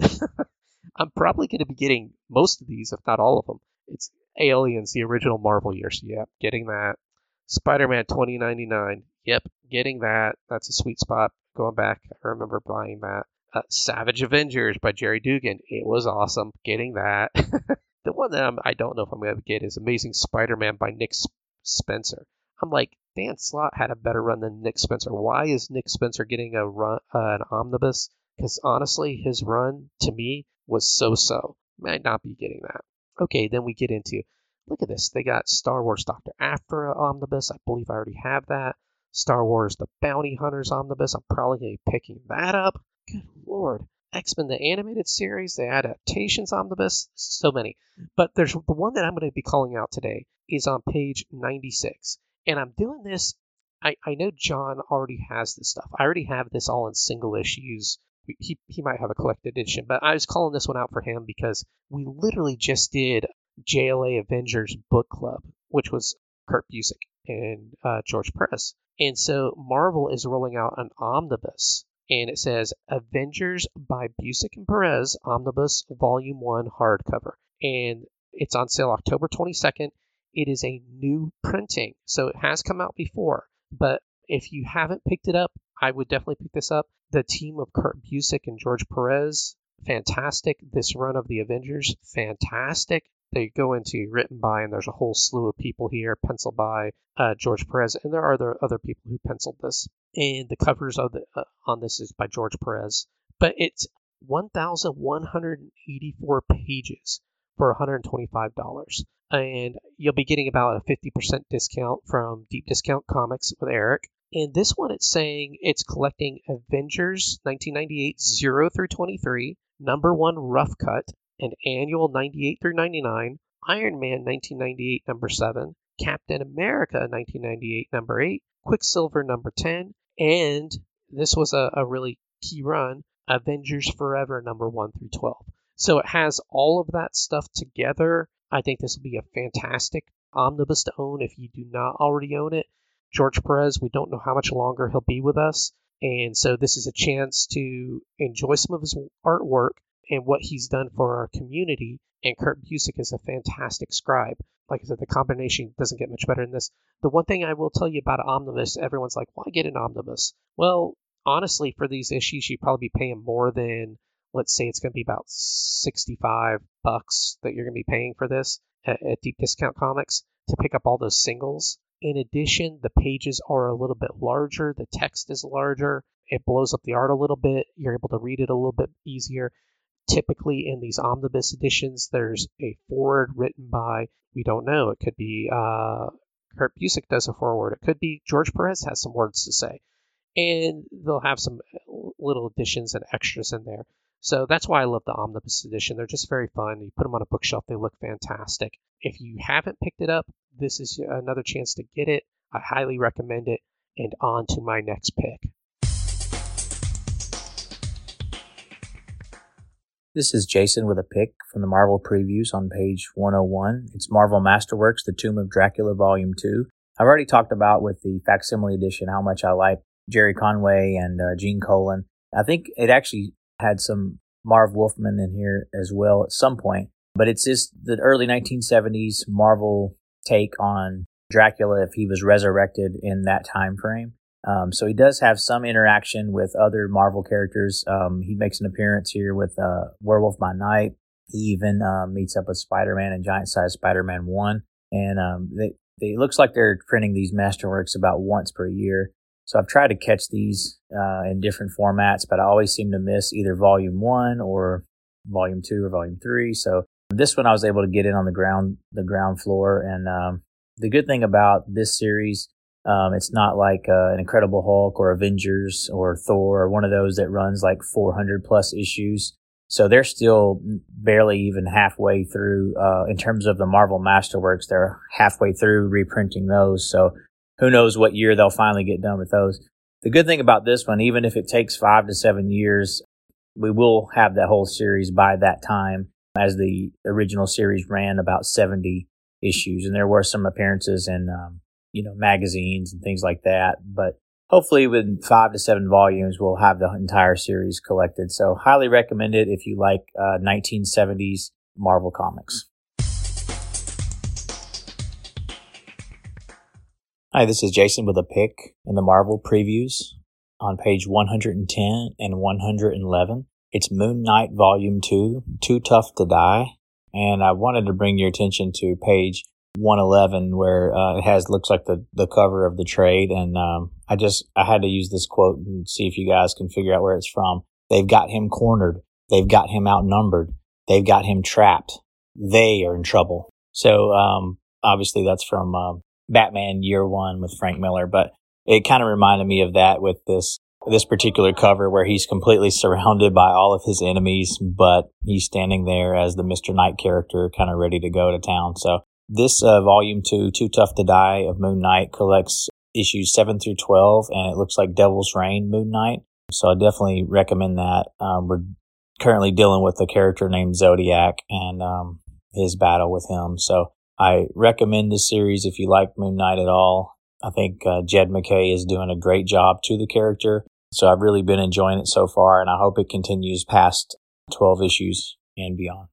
I'm probably going to be getting most of these, if not all of them. It's Aliens, the original Marvel years. Yep, getting that. Spider-Man 2099. Yep, getting that. That's a sweet spot. Going back, I remember buying that. Savage Avengers by Jerry Dugan. It was awesome. Getting that. The one that I don't know if I'm going to get is Amazing Spider-Man by Nick Spencer. I'm like, Dan Slott had a better run than Nick Spencer. Why is Nick Spencer getting a run, an omnibus? Because honestly, his run, to me, was so-so. Might not be getting that. Okay, then we get into, look at this. They got Star Wars Dr. Aphra omnibus. I believe I already have that. Star Wars The Bounty Hunters omnibus. I'm probably going to be picking that up. Good Lord. X-Men the Animated Series, the Adaptations omnibus. So many. But there's the one that I'm going to be calling out today is on page 96. And I'm doing this. I know John already has this stuff. I already have this all in single issues. He might have a collected edition, but I was calling this one out for him because we literally just did JLA Avengers Book Club, which was Kurt Busiek and George Perez. And so Marvel is rolling out an omnibus, and it says Avengers by Busiek and Perez Omnibus Volume 1 hardcover. And it's on sale October 22nd. It is a new printing, so it has come out before, but if you haven't picked it up, I would definitely pick this up. The team of Kurt Busiek and George Perez, fantastic. This run of the Avengers, fantastic. They go into written by, and there's a whole slew of people here, penciled by George Perez, and there are other people who penciled this. And the covers of on this is by George Perez. But it's 1,184 pages for $125. And you'll be getting about a 50% discount from Deep Discount Comics with Eric. And this one, it's saying it's collecting Avengers 1998 0 through 23, number 1 Rough Cut, and Annual 98 through 99, Iron Man 1998 number 7, Captain America 1998 number 8, Quicksilver number 10, and this was a really key run, Avengers Forever number 1 through 12. So it has all of that stuff together. I think this will be a fantastic omnibus to own if you do not already own it. George Perez, we don't know how much longer he'll be with us, and so this is a chance to enjoy some of his artwork and what he's done for our community and Kurt Busiek is a fantastic scribe. Like I said, the combination doesn't get much better than this. The one thing I will tell you about Omnibus, everyone's like, why get an Omnibus? Well, honestly, for these issues, you'd probably be paying more than, let's say it's going to be about $65 that you're going to be paying for this at Deep Discount Comics to pick up all those singles. In addition, the pages are a little bit larger. The text is larger. It blows up the art a little bit. You're able to read it a little bit easier. Typically in these omnibus editions, there's a foreword written by, we don't know, it could be Kurt Busiek does a foreword. It could be George Perez has some words to say. And they'll have some little additions and extras in there. So that's why I love the omnibus edition. They're just very fun. You put them on a bookshelf, they look fantastic. If you haven't picked it up, this is another chance to get it. I highly recommend it. And on to my next pick. This is Jason with a pick from the Marvel Previews on page 101. It's Marvel Masterworks, The Tomb of Dracula, Volume 2. I've already talked about with the facsimile edition how much I like Jerry Conway and Gene Colan. I think it actually had some Marv Wolfman in here as well at some point. But it's just the early 1970s Marvel take on Dracula if he was resurrected in that time frame. So he does have some interaction with other Marvel characters. He makes an appearance here with Werewolf by Night. He even meets up with Spider-Man and Giant Size Spider-Man 1. And it looks like they're printing these Masterworks about once per year. So I've tried to catch these in different formats, but I always seem to miss either Volume 1 or Volume 2 or Volume 3. So this one I was able to get in on the ground floor. And the good thing about this series, it's not like an Incredible Hulk or Avengers or Thor or one of those that runs like 400 plus issues. So they're still barely even halfway through, in terms of the Marvel Masterworks, they're halfway through reprinting those. So who knows what year they'll finally get done with those. The good thing about this one, even if it takes 5 to 7 years, we will have that whole series by that time, as the original series ran about 70 issues. And there were some appearances in, magazines and things like that. But hopefully with 5 to 7 volumes, we'll have the entire series collected. So highly recommend it if you like 1970s Marvel comics. Hi, this is Jason with a pick in the Marvel Previews on page 110 and 111. It's Moon Knight Volume 2, Too Tough to Die. And I wanted to bring your attention to page 111 where it looks like the cover of the trade. And I had to use this quote and see if you guys can figure out where it's from. They've got him cornered. They've got him outnumbered. They've got him trapped. They are in trouble. So obviously that's from Batman Year One with Frank Miller, but it kind of reminded me of that with this particular cover where he's completely surrounded by all of his enemies, but he's standing there as the Mr. Knight character kind of ready to go to town. So this Volume 2, Too Tough to Die of Moon Knight collects issues 7 through 12, and it looks like Devil's Reign Moon Knight. So I definitely recommend that. We're currently dealing with a character named Zodiac and his battle with him. So I recommend this series if you like Moon Knight at all. I think Jed MacKay is doing a great job to the character. So I've really been enjoying it so far, and I hope it continues past 12 issues and beyond.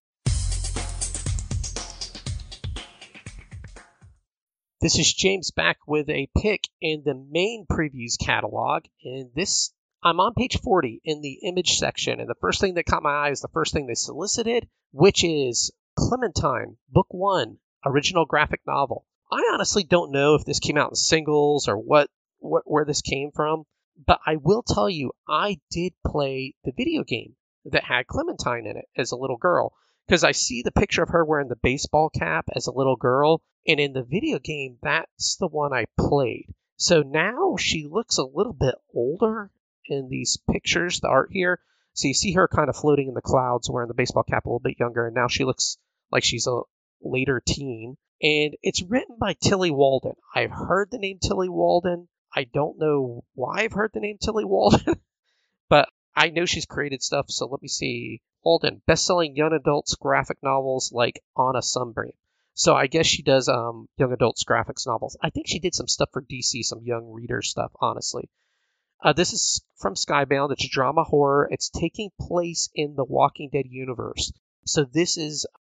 This is James back with a pick in the main previews catalog. And this, I'm on page 40 in the image section. And the first thing that caught my eye is the first thing they solicited, which is Clementine, Book 1, original graphic novel. I honestly don't know if this came out in singles or where this came from, but I will tell you, I did play the video game that had Clementine in it as a little girl, because I see the picture of her wearing the baseball cap as a little girl, and in the video game, that's the one I played. So now she looks a little bit older in these pictures, the art here. So you see her kind of floating in the clouds wearing the baseball cap a little bit younger, and now she looks like she's a later teen. And it's written by Tilly Walden. I've heard the name Tilly Walden. I don't know why I've heard the name Tilly Walden, but I know she's created stuff. So let me see. Walden, best-selling young adults graphic novels like On a Sunbeam. So I guess she does young adults graphics novels. I think she did some stuff for DC, some young reader stuff, honestly. This is from Skybound. It's drama horror. It's taking place in the Walking Dead universe. So this is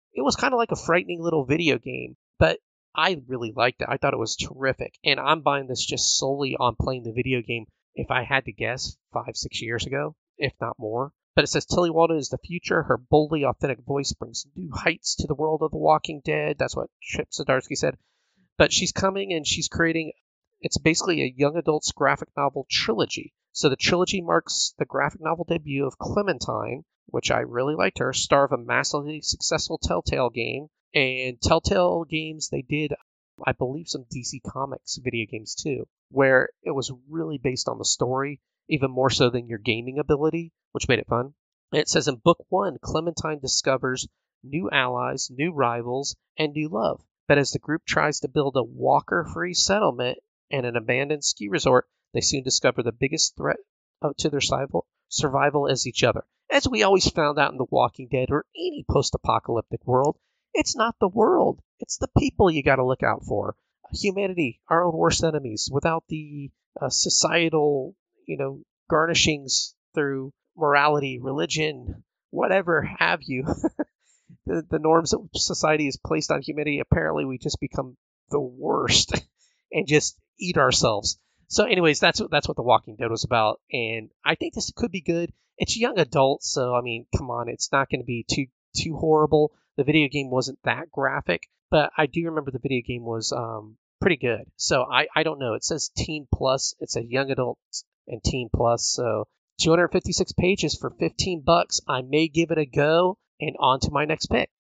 It was kind of like a frightening little video game, but I really liked it. I thought it was terrific. And I'm buying this just solely on playing the video game, if I had to guess, 5-6 years ago, if not more. But it says Tilly Walden is the future. Her boldly authentic voice brings new heights to the world of The Walking Dead. That's what Chip Zdarsky said. But she's coming and she's creating, it's basically a young adult's graphic novel trilogy. So the trilogy marks the graphic novel debut of Clementine, which I really liked her, star of a massively successful Telltale game. And Telltale games, they did, I believe, some DC Comics video games too, where it was really based on the story, even more so than your gaming ability, which made it fun. And it says in book 1, Clementine discovers new allies, new rivals, and new love. But as the group tries to build a walker-free settlement and an abandoned ski resort, they soon discover the biggest threat to their survival is each other. As we always found out in The Walking Dead or any post-apocalyptic world, it's not the world, it's the people you got to look out for. Humanity, our own worst enemies, without the societal, garnishings through morality, religion, whatever have you. the norms that society has placed on humanity, apparently we just become the worst and just eat ourselves. So anyways, that's what The Walking Dead was about, and I think this could be good. It's young adult, so I mean, come on, it's not going to be too horrible. The video game wasn't that graphic, but I do remember the video game was pretty good. So I don't know. It says teen plus. It's a young adult and teen plus. So 256 pages for $15. I may give it a go, and on to my next pick.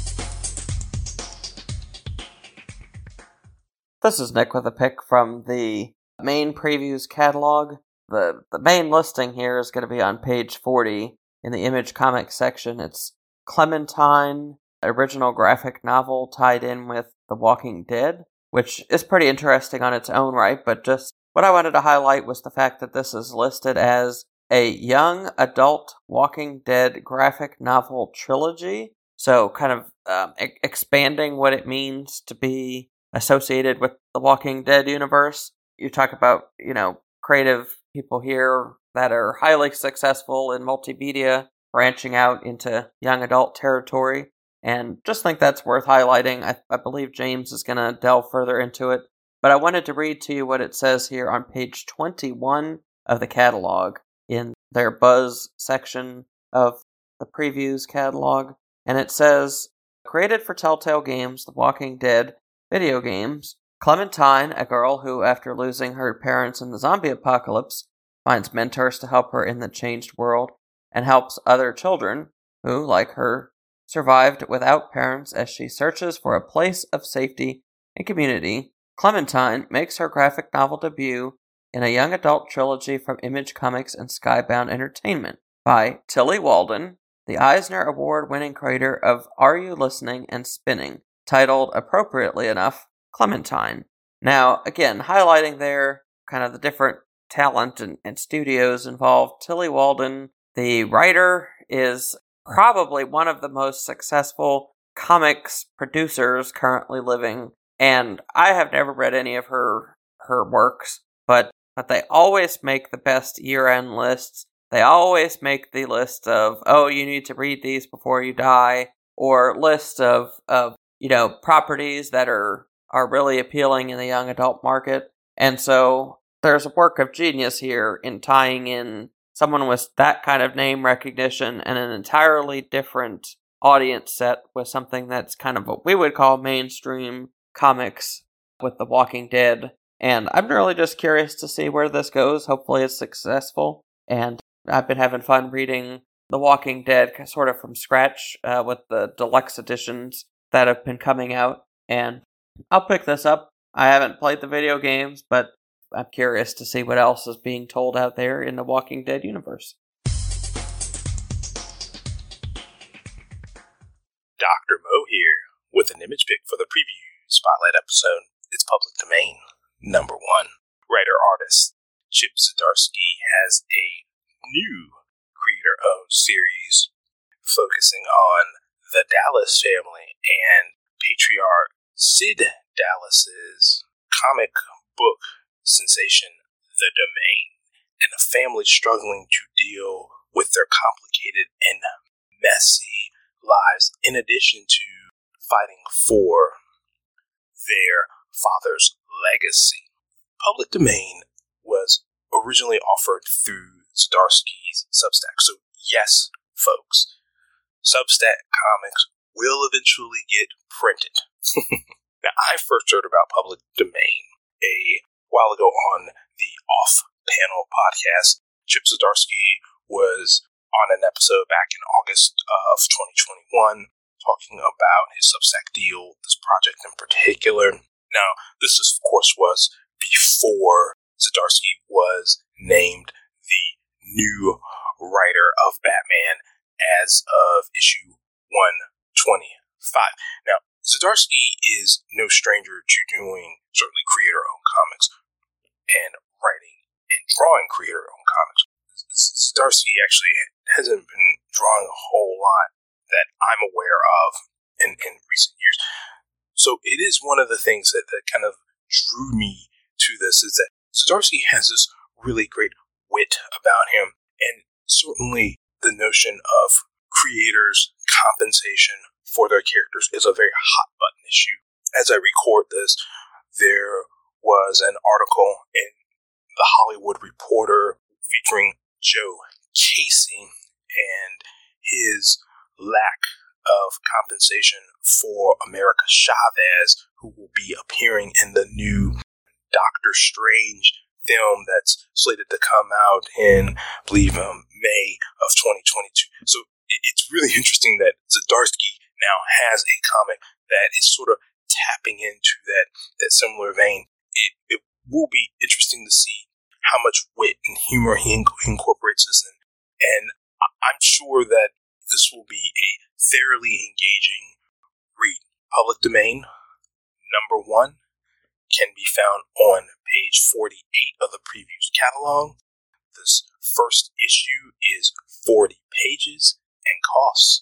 This is Nick with a pick from the main previews catalog. The main listing here is going to be on page 40 in the Image Comics section. It's Clementine, original graphic novel tied in with The Walking Dead, which is pretty interesting on its own right, but just what I wanted to highlight was the fact that this is listed as a young adult Walking Dead graphic novel trilogy, so kind of expanding what it means to be associated with the Walking Dead universe. You talk about, creative people here that are highly successful in multimedia, branching out into young adult territory, and just think that's worth highlighting. I believe James is going to delve further into it, but I wanted to read to you what it says here on page 21 of the catalog in their Buzz section of the previews catalog, and it says, created for Telltale Games, The Walking Dead video games, Clementine, a girl who, after losing her parents in the zombie apocalypse, finds mentors to help her in the changed world, and helps other children who, like her, survived without parents as she searches for a place of safety and community. Clementine makes her graphic novel debut in a young adult trilogy from Image Comics and Skybound Entertainment by Tilly Walden, the Eisner Award-winning creator of Are You Listening and Spinning, titled, appropriately enough, Clementine. Now, again, highlighting there kind of the different talent and studios involved. Tilly Walden, the writer, is probably one of the most successful comics producers currently living, and I have never read any of her works, but they always make the best year-end lists. They always make the list of, you need to read these before you die, or list of properties that are really appealing in the young adult market. And so there's a work of genius here in tying in someone with that kind of name recognition and an entirely different audience set with something that's kind of what we would call mainstream comics with The Walking Dead. And I'm really just curious to see where this goes. Hopefully it's successful. And I've been having fun reading The Walking Dead sort of from scratch with the deluxe editions that have been coming out. And I'll pick this up. I haven't played the video games, but I'm curious to see what else is being told out there in the Walking Dead universe. Dr. Mo here with an image pick for the preview spotlight episode. It's public domain. Number 1. Writer-artist Chip Zdarsky has a new creator-owned series focusing on the Dallas family and patriarch Sid Dallas's comic book sensation, The Domain, and a family struggling to deal with their complicated and messy lives, in addition to fighting for their father's legacy. Public domain was originally offered through Zdarsky's Substack. So yes, folks, Substack comics will eventually get printed. Now, I first heard about public domain a while ago on the Off Panel podcast. Chip Zdarsky was on an episode back in August of 2021 talking about his Substack deal, this project in particular. Now, this, of course, was before Zdarsky was named the new writer of Batman as of issue 125. Now, Zdarsky is no stranger to doing certainly creator-owned comics and writing and drawing creator-owned comics. Zdarsky actually hasn't been drawing a whole lot that I'm aware of in recent years. So it is one of the things that kind of drew me to this, is that Zdarsky has this really great wit about him, and certainly the notion of creators' compensation for their characters is a very hot button issue. As I record this, there was an article in The Hollywood Reporter featuring Joe Casey and his lack of compensation for America Chavez, who will be appearing in the new Doctor Strange film that's slated to come out in, I believe, May of 2022. So it's really interesting that Zdarsky now has a comic that is sort of tapping into that similar vein. It will be interesting to see how much wit and humor he incorporates this in. And I'm sure that this will be a fairly engaging read. Public Domain, number 1, can be found on page 48 of the Previews catalog. This first issue is 40 pages and costs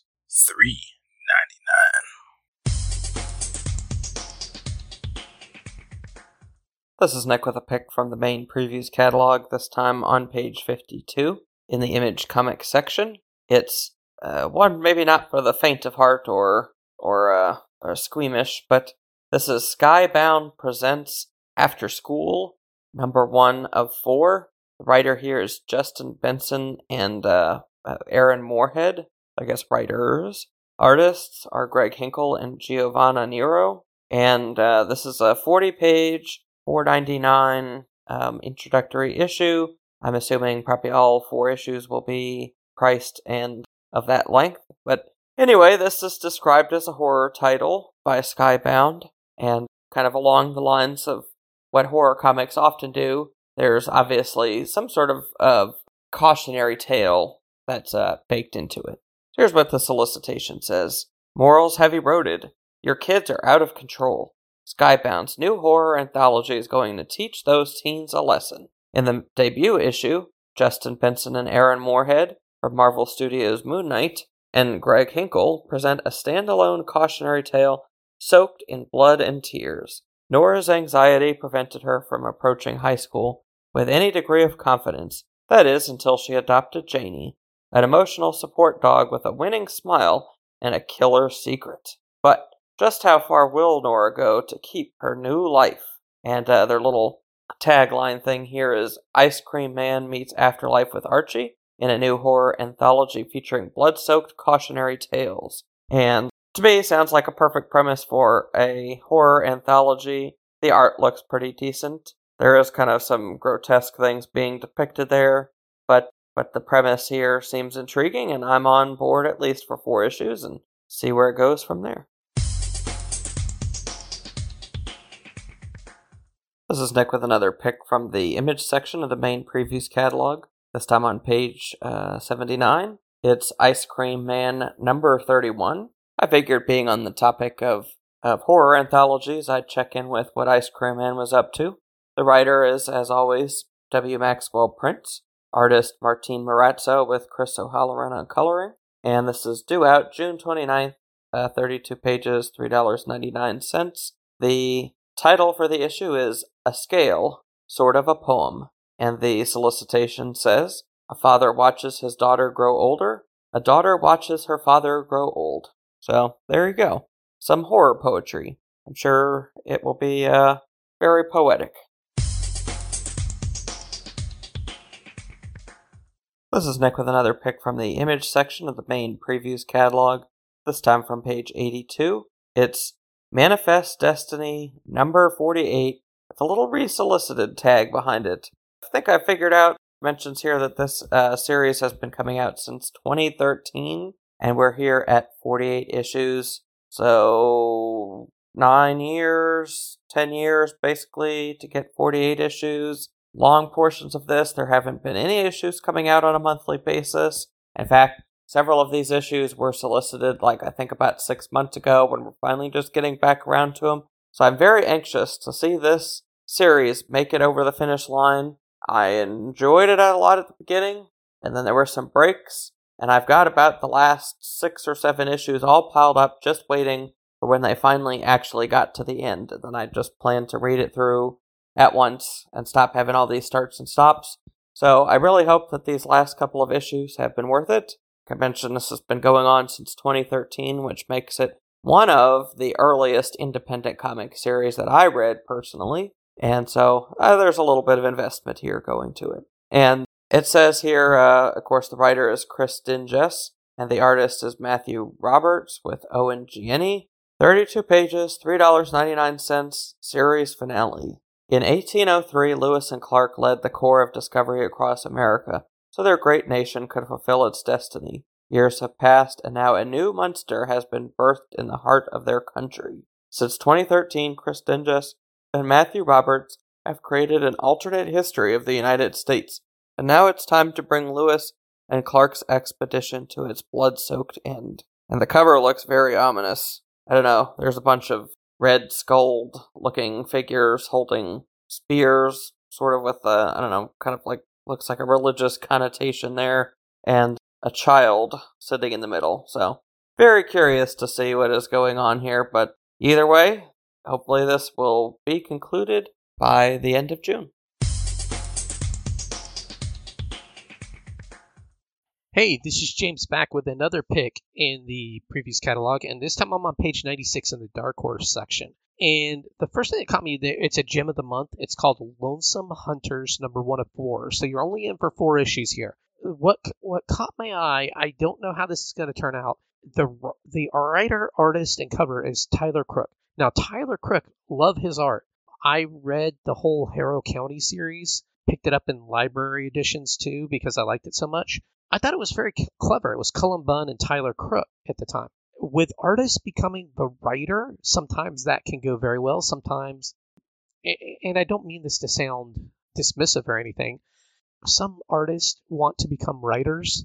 $3.99. This is Nick with a pick from the main Previews catalog, this time on page 52 in the Image Comics section. It's one maybe not for the faint of heart or squeamish, but this is Skybound Presents After School, number 1 of 4. The writer here is Justin Benson and Aaron Moorhead, I guess writers. Artists are Greg Hinkle and Giovanna Nero, and this is a 40-page, $4.99 introductory issue. I'm assuming probably all 4 issues will be priced and of that length. But anyway, this is described as a horror title by Skybound, and kind of along the lines of what horror comics often do, there's obviously some sort of cautionary tale that's baked into it. Here's what the solicitation says. Morals have eroded. Your kids are out of control. Skybound's new horror anthology is going to teach those teens a lesson. In the debut issue, Justin Benson and Aaron Moorhead from Marvel Studios' Moon Knight and Greg Hinkle present a standalone cautionary tale soaked in blood and tears. Nora's anxiety prevented her from approaching high school with any degree of confidence, that is, until she adopted Janie, an emotional support dog with a winning smile and a killer secret. But just how far will Nora go to keep her new life? And their little tagline thing here is Ice Cream Man meets Afterlife with Archie in a new horror anthology featuring blood-soaked cautionary tales. And to me, sounds like a perfect premise for a horror anthology. The art looks pretty decent. There is kind of some grotesque things being depicted there, but the premise here seems intriguing, and I'm on board at least for 4 issues and see where it goes from there. This is Nick with another pick from the Image section of the main Previews catalog, this time on page 79. It's Ice Cream Man number 31. I figured being on the topic of horror anthologies, I'd check in with what Ice Cream Man was up to. The writer is, as always, W. Maxwell Prince. Artist Martin Marazzo with Chris O'Halloran on coloring. And this is due out June 29th, 32 pages, $3.99. The title for the issue is A Scale, Sort of a Poem. And the solicitation says, a father watches his daughter grow older, a daughter watches her father grow old. So, there you go. some horror poetry. I'm sure it will be very poetic. This is Nick with another pick from the image section of the main previews catalog, this time from page 82. It's Manifest Destiny number 48 with a little resolicited tag behind it. I think I figured out, mentions here that this series has been coming out since 2013, and we're here at 48 issues, so 9 years, 10 years basically to get 48 issues. Long portions of this, there haven't been any issues coming out on a monthly basis. In fact, several of these issues were solicited, I think about 6 months ago, when we're finally just getting back around to them. So I'm very anxious to see this series make it over the finish line. I enjoyed it a lot at the beginning, and then there were some breaks, and I've got about the last 6 or 7 issues all piled up, just waiting for when they finally actually got to the end. And then I just plan to read it through at once and stop having all these starts and stops. So I really hope that these last couple of issues have been worth it. I mentioned this has been going on since 2013, which makes it one of the earliest independent comic series that I read personally. And so there's a little bit of investment here going to it. And it says here, of course, the writer is Chris Dinges, and the artist is Matthew Roberts with Owen Gieni. 32 pages, $3.99, series finale. In 1803, Lewis and Clark led the corps of discovery across America, so their great nation could fulfill its destiny. Years have passed, and now a new Munster has been birthed in the heart of their country. Since 2013, Chris Dinges and Matthew Roberts have created an alternate history of the United States, and now it's time to bring Lewis and Clark's expedition to its blood-soaked end. And the cover looks very ominous. I don't know, there's a bunch of red skulled-looking figures holding spears, sort of with looks like a religious connotation there, and a child sitting in the middle. So, very curious to see what is going on here, but either way, hopefully this will be concluded by the end of June. Hey, this is James back with another pick in the previous catalog, and this time I'm on page 96 in the Dark Horse section. And the first thing that caught me there, it's a gem of the month. It's called Lonesome Hunters number 1 of 4. So you're only in for 4 issues here. What caught my eye, I don't know how this is going to turn out. The writer, artist, and cover is Tyler Crook. Now, Tyler Crook, love his art. I read the whole Harrow County series, picked it up in library editions too because I liked it so much. I thought it was very clever. It was Cullen Bunn and Tyler Crook at the time. With artists becoming the writer, sometimes that can go very well. Sometimes, and I don't mean this to sound dismissive or anything, some artists want to become writers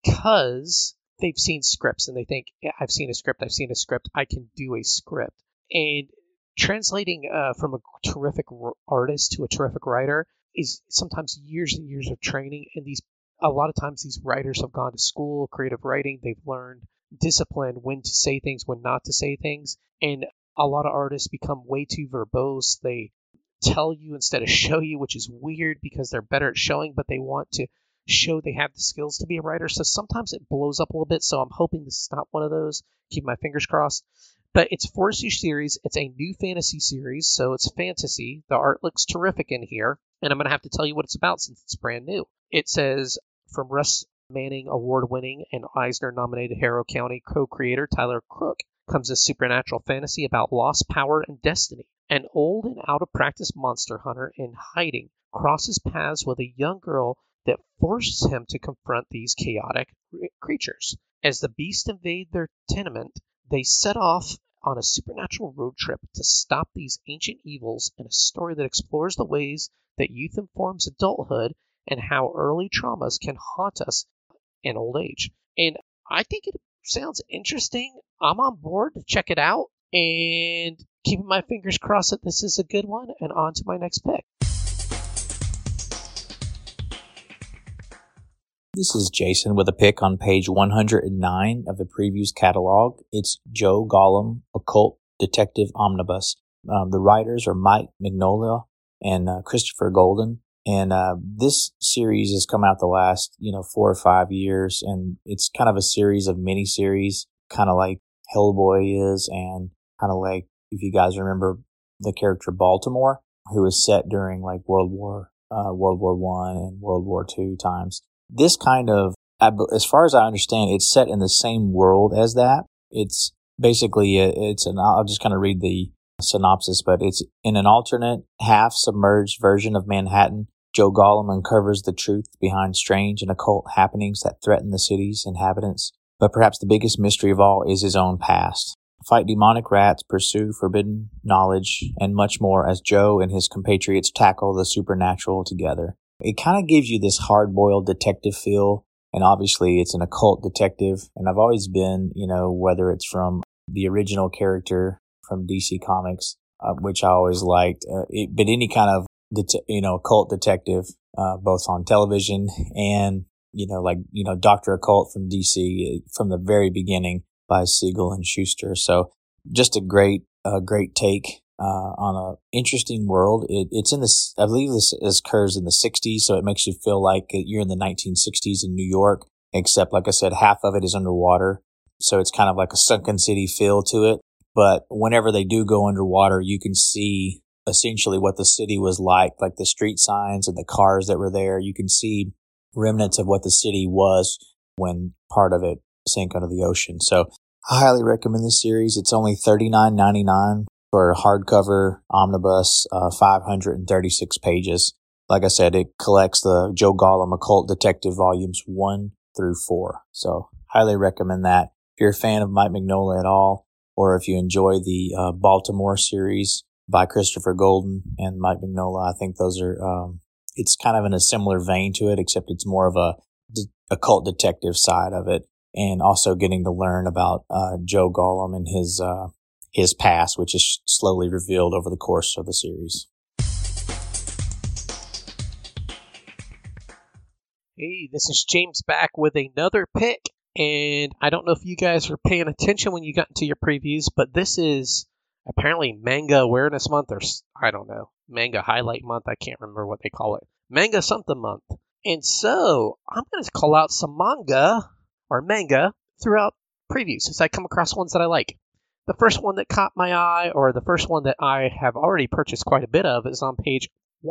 because they've seen scripts and they think, yeah, I've seen a script, I can do a script. And translating from a terrific artist to a terrific writer is sometimes years and years of training, and a lot of times these writers have gone to school, creative writing, they've learned discipline, when to say things, when not to say things, and a lot of artists become way too verbose. They tell you instead of show you, which is weird because they're better at showing, but they want to show they have the skills to be a writer, so sometimes it blows up a little bit, so I'm hoping this is not one of those. Keep my fingers crossed. But it's a 4-issue series. It's a new fantasy series, so it's fantasy. The art looks terrific in here, and I'm going to have to tell you what it's about since it's brand new. It says, from Russ Manning award-winning and Eisner-nominated Harrow County co-creator Tyler Crook comes a supernatural fantasy about lost power and destiny. An old and out-of-practice monster hunter in hiding crosses paths with a young girl that forces him to confront these chaotic creatures. As the beasts invade their tenement, they set off on a supernatural road trip to stop these ancient evils in a story that explores the ways that youth informs adulthood and how early traumas can haunt us in old age. And I think it sounds interesting. I'm on board to check it out and keeping my fingers crossed that this is a good one, and on to my next pick. This is Jason with a pick on page 109 of the previews catalog. It's Joe Gollum, Occult Detective Omnibus. The writers are Mike Mignola and Christopher Golden. And this series has come out the last, 4 or 5 years, and it's kind of a series of mini-series, kind of like Hellboy is. And kind of like, if you guys remember the character Baltimore, who was set during like World War I and World War II times. This kind of, as far as I understand, it's set in the same world as that. It's basically, I'll just kind of read the synopsis, but it's in an alternate, half-submerged version of Manhattan. Joe Gollum uncovers the truth behind strange and occult happenings that threaten the city's inhabitants. But perhaps the biggest mystery of all is his own past. Fight demonic rats, pursue forbidden knowledge, and much more as Joe and his compatriots tackle the supernatural together. It kind of gives you this hard-boiled detective feel, and obviously it's an occult detective, and I've always been, whether it's from the original character from DC Comics, which I always liked, but any kind of, occult detective, both on television and, Dr. Occult from DC from the very beginning by Siegel and Schuster. So just a great take on a interesting world. It's in this, I believe this occurs in the 60s, so it makes you feel like you're in the 1960s in New York, except, like I said, half of it is underwater. So it's kind of like a sunken city feel to it. But whenever they do go underwater, you can see essentially what the city was like the street signs and the cars that were there. You can see remnants of what the city was when part of it sank under the ocean. So I highly recommend this series. It's only $39.99 for a hardcover omnibus, 536 pages. Like I said, it collects the Joe Gollum Occult Detective volumes 1 through 4. So highly recommend that. If you're a fan of Mike Mignola at all, or if you enjoy the Baltimore series by Christopher Golden and Mike Mignola, I think those are, it's kind of in a similar vein to it, except it's more of a occult detective side of it. And also getting to learn about Joe Gollum and his past, which is slowly revealed over the course of the series. Hey, this is James back with another pick. And I don't know if you guys were paying attention when you got into your previews, but this is apparently Manga Awareness Month, or I don't know, Manga Highlight Month. I can't remember what they call it. Manga something month. And so I'm going to call out some manga throughout previews as I come across ones that I like. The first one that caught my eye, or the first one that I have already purchased quite a bit of, is on page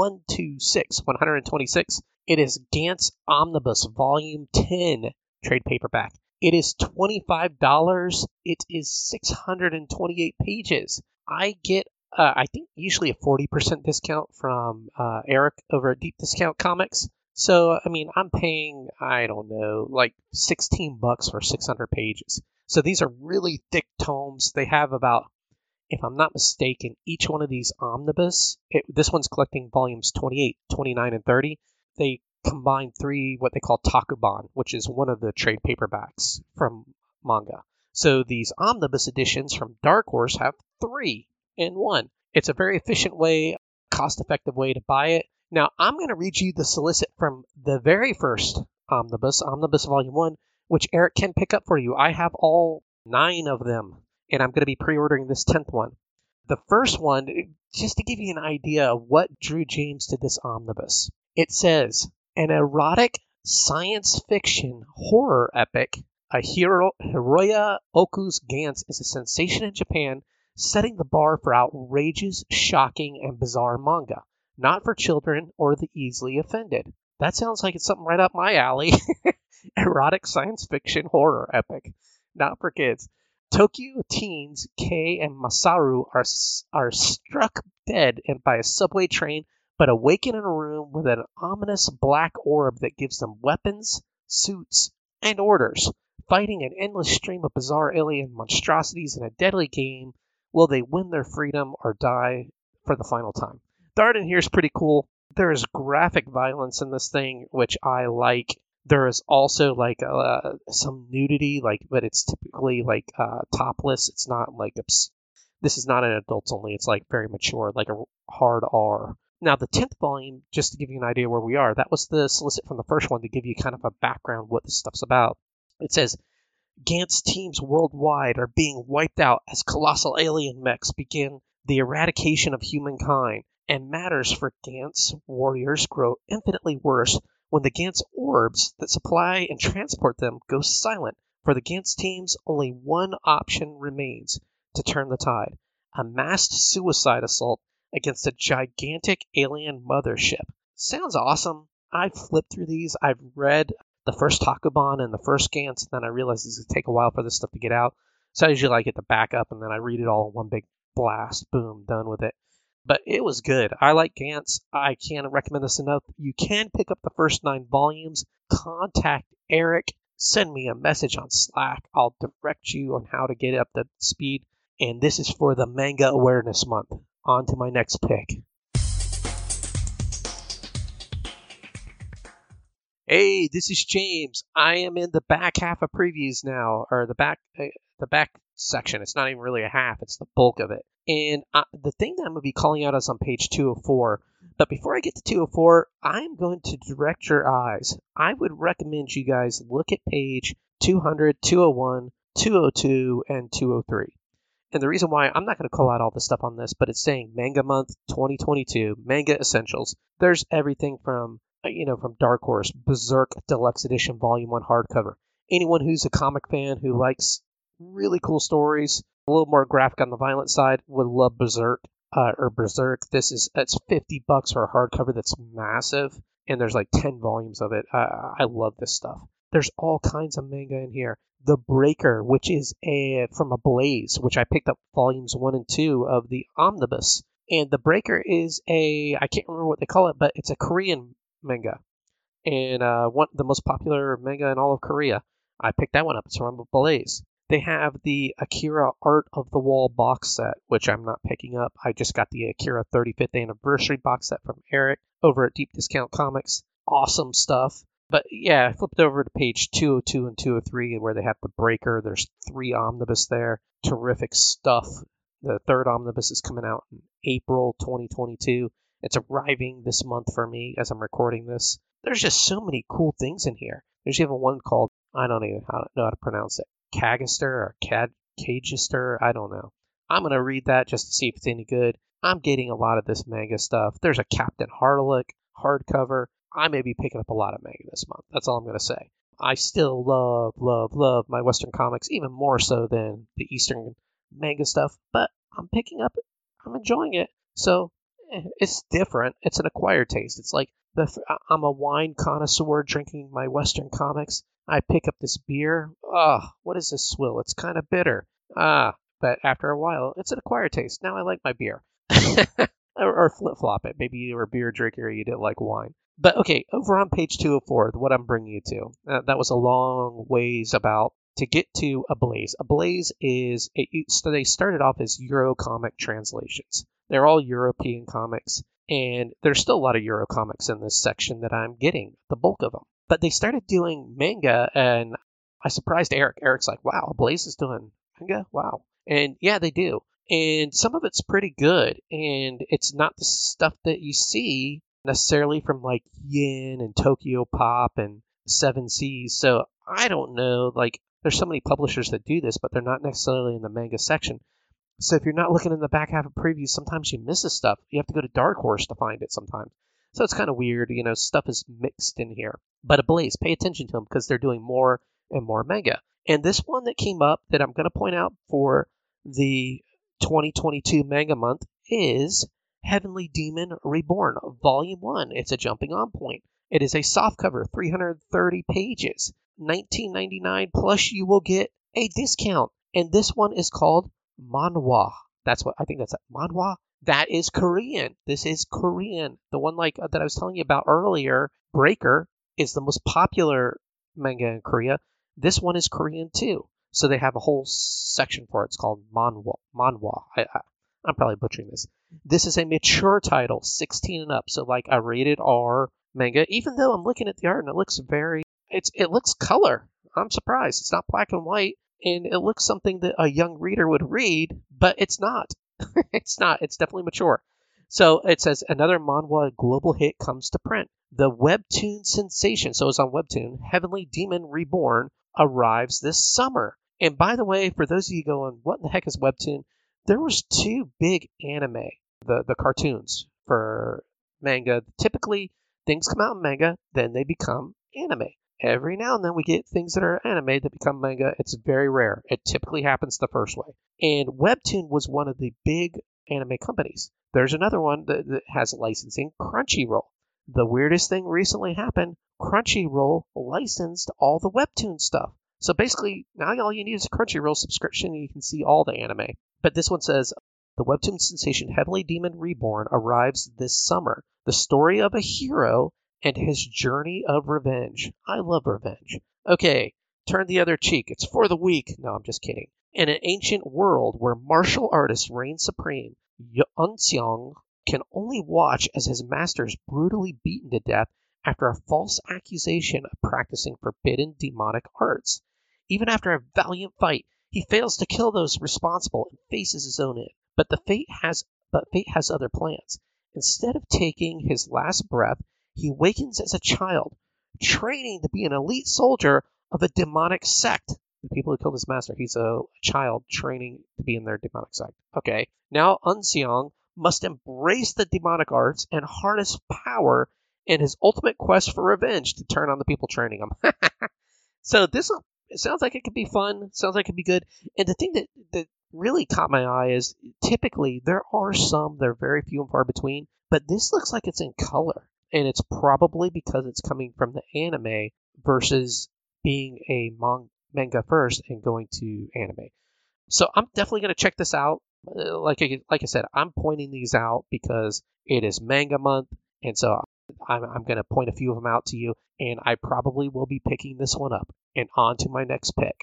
126. It is Gantz Omnibus Volume 10 trade paperback. It is $25. It is 628 pages. I get, I think, usually a 40% discount from Eric over at Deep Discount Comics. So, I mean, I'm paying, I don't know, like $16 for 600 pages. So these are really thick tomes. They have about, if I'm not mistaken, each one of these omnibus, this one's collecting volumes 28, 29, and 30. They combine 3 what they call takuban, which is one of the trade paperbacks from manga. So these omnibus editions from Dark Horse have 3 in 1. It's a very efficient way, cost-effective way to buy it. Now, I'm going to read you the solicit from the very first omnibus Volume 1, which Eric can pick up for you. I have all 9 of them, and I'm going to be pre-ordering this 10th one. The first one, just to give you an idea of what drew James to this omnibus, it says, an erotic science fiction horror epic, Hiroya Oku's Gantz is a sensation in Japan, setting the bar for outrageous, shocking, and bizarre manga. Not for children or the easily offended. That sounds like it's something right up my alley. Erotic science fiction horror epic. Not for kids. Tokyo teens Kei and Masaru are struck dead by a subway train, but awaken in a room with an ominous black orb that gives them weapons, suits, and orders. Fighting an endless stream of bizarre alien monstrosities in a deadly game, will they win their freedom or die for the final time? The art in here is pretty cool. There is graphic violence in this thing, which I like. There is also like some nudity, but it's typically topless. It's not like this is not an adults only. It's like very mature, like a hard R. Now the 10th volume, just to give you an idea where we are, that was the solicit from the first one to give you kind of a background what this stuff's about. It says, Gantz teams worldwide are being wiped out as colossal alien mechs begin the eradication of humankind, and matters for Gantz warriors grow infinitely worse when the Gantz orbs that supply and transport them go silent. For the Gantz teams, only one option remains, to turn the tide. A massed suicide assault against a gigantic alien mothership. Sounds awesome. I've flipped through these. I've read the first Takuban and the first Gantz, and then I realized it's going to take a while for this stuff to get out. So I usually get the backup, and then I read it all in one big blast. Boom, done with it. But it was good. I like Gantz. I can't recommend this enough. You can pick up the first 9 volumes. Contact Eric. Send me a message on Slack. I'll direct you on how to get up to speed. And this is for the Manga Awareness Month. On to my next pick. Hey, this is James. I am in the back half of previews now, or the back section. It's not even really a half, it's the bulk of it. And the thing that I'm going to be calling out is on page 204. But before I get to 204, I'm going to direct your eyes. I would recommend you guys look at page 200, 201, 202, and 203. And the reason why, I'm not going to call out all the stuff on this, but it's saying Manga Month 2022, Manga Essentials. There's everything from Dark Horse, Berserk Deluxe Edition Volume 1 hardcover. Anyone who's a comic fan who likes really cool stories, a little more graphic on the violent side, would love Berserk. It's $50 for a hardcover that's massive, and there's like 10 volumes of it. I love this stuff. There's all kinds of manga in here. The Breaker, which is from Ablaze, which I picked up volumes 1 and 2 of the Omnibus. And The Breaker is I can't remember what they call it, but it's a Korean manga. And the most popular manga in all of Korea. I picked that one up. It's from Ablaze. They have the Akira Art of the Wall box set, which I'm not picking up. I just got the Akira 35th anniversary box set from Eric over at Deep Discount Comics. Awesome stuff. But yeah, I flipped over to page 202 and 203 where they have the Breaker. There's 3 omnibus there. Terrific stuff. The 3rd omnibus is coming out in April 2022. It's arriving this month for me as I'm recording this. There's just so many cool things in here. There's even one called, I don't even know how to pronounce it. Cagister or Cagister, I don't know. I'm going to read that just to see if it's any good. I'm getting a lot of this manga stuff. There's a Captain Harlock hardcover. I may be picking up a lot of manga this month. That's all I'm going to say. I still love my Western comics, even more so than the Eastern manga stuff, but I'm picking up it. I'm enjoying it. So it's different. It's an acquired taste. It's like I'm a wine connoisseur drinking my Western comics. I pick up this beer. What is this swill? It's kind of bitter. But after a while, it's an acquired taste. Now I like my beer. or flip-flop it. Maybe you were a beer drinker, you didn't like wine. But okay, over on page 204, what I'm bringing you to. That was a long ways about to get to Ablaze. Ablaze is, they started off as Euro comic translations. They're all European comics. And there's still a lot of Euro comics in this section that I'm getting, the bulk of them. But they started doing manga, and I surprised Eric. Eric's like, wow, Ablaze is doing manga? Wow. And yeah, they do. And some of it's pretty good, and it's not the stuff that you see necessarily from like Yin and Tokyo Pop and Seven Seas. So I don't know, like, there's so many publishers that do this, but they're not necessarily in the manga section. So if you're not looking in the back half of previews, sometimes you miss this stuff. You have to go to Dark Horse to find it sometimes. So it's kind of weird, stuff is mixed in here. But Ablaze, pay attention to them because they're doing more and more manga. And this one that came up that I'm going to point out for the 2022 Manga Month is Heavenly Demon Reborn, Volume 1. It's a jumping on point. It is a softcover, 330 pages, $19.99, plus you will get a discount. And this one is called Manhwa. I think that's it. Manhwa? That is Korean. This is Korean. The one that I was telling you about earlier, Breaker, is the most popular manga in Korea. This one is Korean too. So they have a whole section for it. It's called Manhwa. I'm probably butchering this. This is a mature title, 16 and up. So like a rated R manga, even though I'm looking at the art and it looks it looks color. I'm surprised. It's not black and white. And it looks something that a young reader would read, but it's not. It's not. It's definitely mature. So it says, another manhwa global hit comes to print. The webtoon sensation, so it's on Webtoon, Heavenly Demon Reborn, arrives this summer. And by the way, for those of you going, what in the heck is Webtoon? There was 2 big anime, the cartoons for manga. Typically, things come out in manga, then they become anime. Every now and then we get things that are anime that become manga. It's very rare. It typically happens the first way. And Webtoon was one of the big anime companies. There's another one that has licensing, Crunchyroll. The weirdest thing recently happened, Crunchyroll licensed all the Webtoon stuff. So basically, now all you need is a Crunchyroll subscription and you can see all the anime. But this one says, the Webtoon sensation Heavenly Demon Reborn arrives this summer. The story of a hero and his journey of revenge. I love revenge. Okay, turn the other cheek. It's for the weak. No, I'm just kidding. In an ancient world where martial artists reign supreme, Eunseong can only watch as his master is brutally beaten to death after a false accusation of practicing forbidden demonic arts. Even after a valiant fight, he fails to kill those responsible and faces his own end. But fate has other plans. Instead of taking his last breath, he awakens as a child, training to be an elite soldier of a demonic sect. The people who killed his master, he's a child training to be in their demonic sect. Okay, now Eunseong must embrace the demonic arts and harness power in his ultimate quest for revenge to turn on the people training him. So it sounds like it could be fun. Sounds like it could be good. And the thing that really caught my eye is typically they're very few and far between, but this looks like it's in color. And it's probably because it's coming from the anime versus being a manga first and going to anime. So I'm definitely going to check this out. Like I said, I'm pointing these out because it is manga month. And so I'm going to point a few of them out to you. And I probably will be picking this one up. And on to my next pick.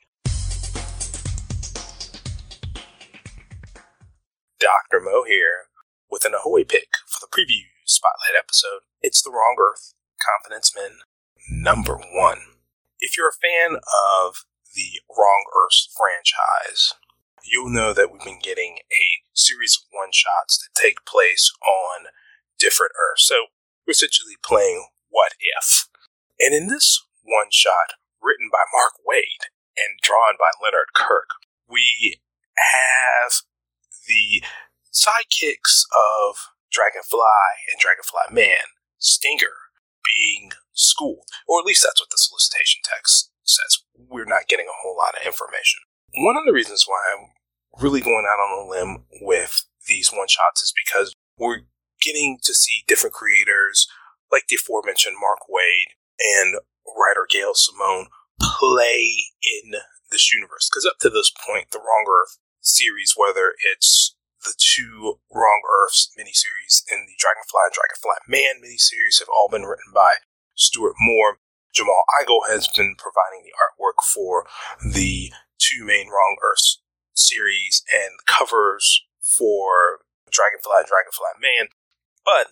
Dr. Mo here with an Ahoy pick for the preview spotlight episode. It's The Wrong Earth, Confidence Men, number 1. If you're a fan of the Wrong Earth franchise, you'll know that we've been getting a series of one-shots that take place on different Earths. So we're essentially playing What If. And in this one-shot, written by Mark Waid and drawn by Leonard Kirk, we have the sidekicks of Dragonfly and Dragonfly Man, Stinger, being schooled. Or at least that's what the solicitation text says. We're not getting a whole lot of information. One of the reasons why I'm really going out on a limb with these one-shots is because we're getting to see different creators, like the aforementioned Mark Waid and writer Gail Simone, play in this universe. Because up to this point, the Wrong Earth series, whether it's the two Wrong Earths miniseries and the Dragonfly and Dragonfly Man miniseries, have all been written by Stuart Moore. Jamal Igle has been providing the artwork for the two main Wrong Earths series and covers for Dragonfly and Dragonfly Man. But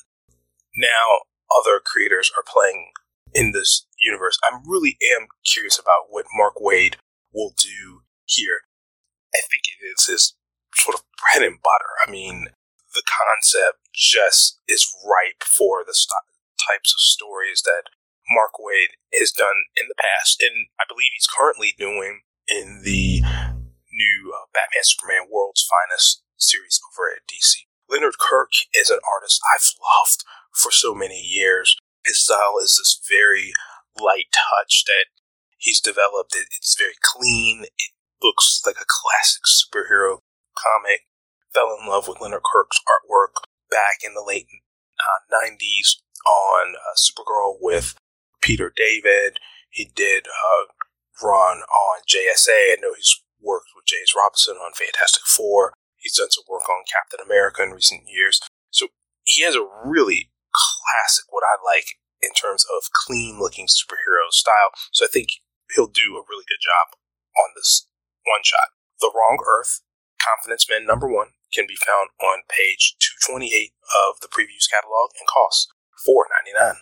now other creators are playing in this universe. I really am curious about what Mark Waid will do here. I think it is his sort of bread and butter. I mean, the concept just is ripe for the types of stories that Mark Waid has done in the past, and I believe he's currently doing in the new Batman Superman World's Finest series over at DC. Leonard Kirk is an artist I've loved for so many years. His style is this very light touch that he's developed. It's very clean. It looks like a classic superhero comic. Fell in love with Leonard Kirk's artwork back in the late 90s on Supergirl with Peter David. He did run on JSA. I know he's worked with James Robinson on Fantastic Four. He's done some work on Captain America in recent years. So he has a really classic, what I like in terms of clean-looking superhero style. So I think he'll do a really good job on this one-shot. The Wrong Earth, Confidence Men number 1, can be found on page 228 of the Previews catalog and costs $4.99.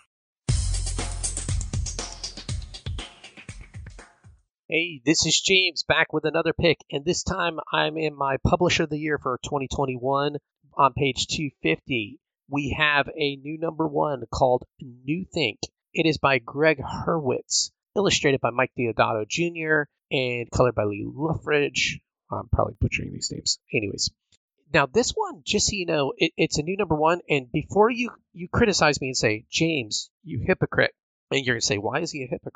Hey, this is James back with another pick, and this time I'm in my Publisher of the Year for 2021 on page 250. We have a new number 1 called New Think. It is by Greg Hurwitz, illustrated by Mike Deodato Jr., and colored by Lee Luffridge. I'm probably butchering these names. Anyways, now this one, just so you know, it's a new number 1, and before you criticize me and say, James, you hypocrite, and you're going to say, why is he a hypocrite?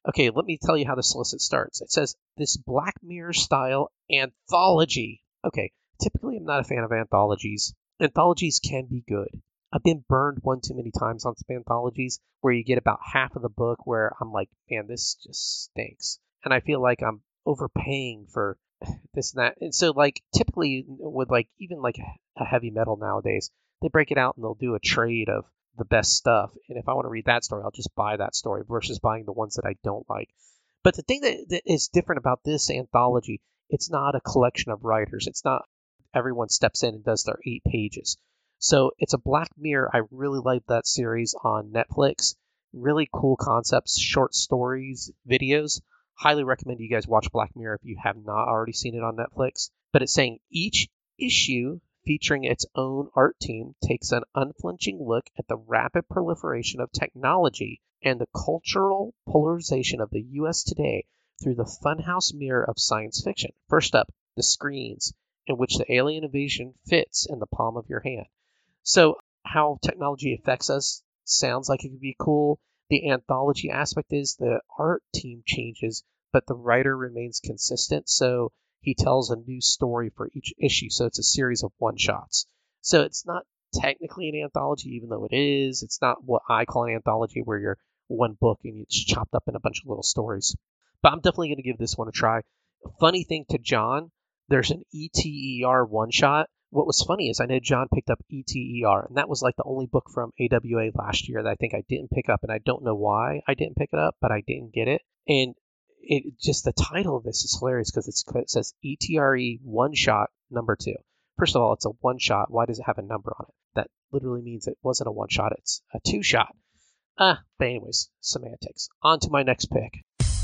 Okay, let me tell you how the solicit starts. It says, this Black Mirror-style anthology. Okay, typically I'm not a fan of anthologies. Anthologies can be good. I've been burned one too many times on some anthologies where you get about half of the book where I'm like, man, this just stinks. And I feel like I'm overpaying for this and that. And so, like, typically with, like, even like a heavy metal nowadays, they break it out and they'll do a trade of the best stuff. And if I want to read that story, I'll just buy that story versus buying the ones that I don't like. But the thing that is different about this anthology, it's not a collection of writers. It's not everyone steps in and does their 8 pages. So it's a Black Mirror. I really like that series on Netflix. Really cool concepts, short stories, videos. Highly recommend you guys watch Black Mirror if you have not already seen it on Netflix. But it's saying each issue featuring its own art team takes an unflinching look at the rapid proliferation of technology and the cultural polarization of the U.S. today through the funhouse mirror of science fiction. First up, the screens, in which the alien invasion fits in the palm of your hand. So how technology affects us sounds like it could be cool. The anthology aspect is the art team changes, but the writer remains consistent. So he tells a new story for each issue. So it's a series of one-shots. So it's not technically an anthology, even though it is. It's not what I call an anthology where you're one book and it's chopped up in a bunch of little stories. But I'm definitely going to give this one a try. A funny thing to John, there's an ETER one-shot. What was funny is I know John picked up ETER, and that was like the only book from AWA last year that I think I didn't pick up, and I don't know why I didn't pick it up, but I didn't get it. And it just, the title of this is hilarious because it says ETRE one shot number 2. First of all, it's a one shot. Why does it have a number on it? That literally means it wasn't a one shot. It's a 2 shot. But anyways, semantics. On to my next pick.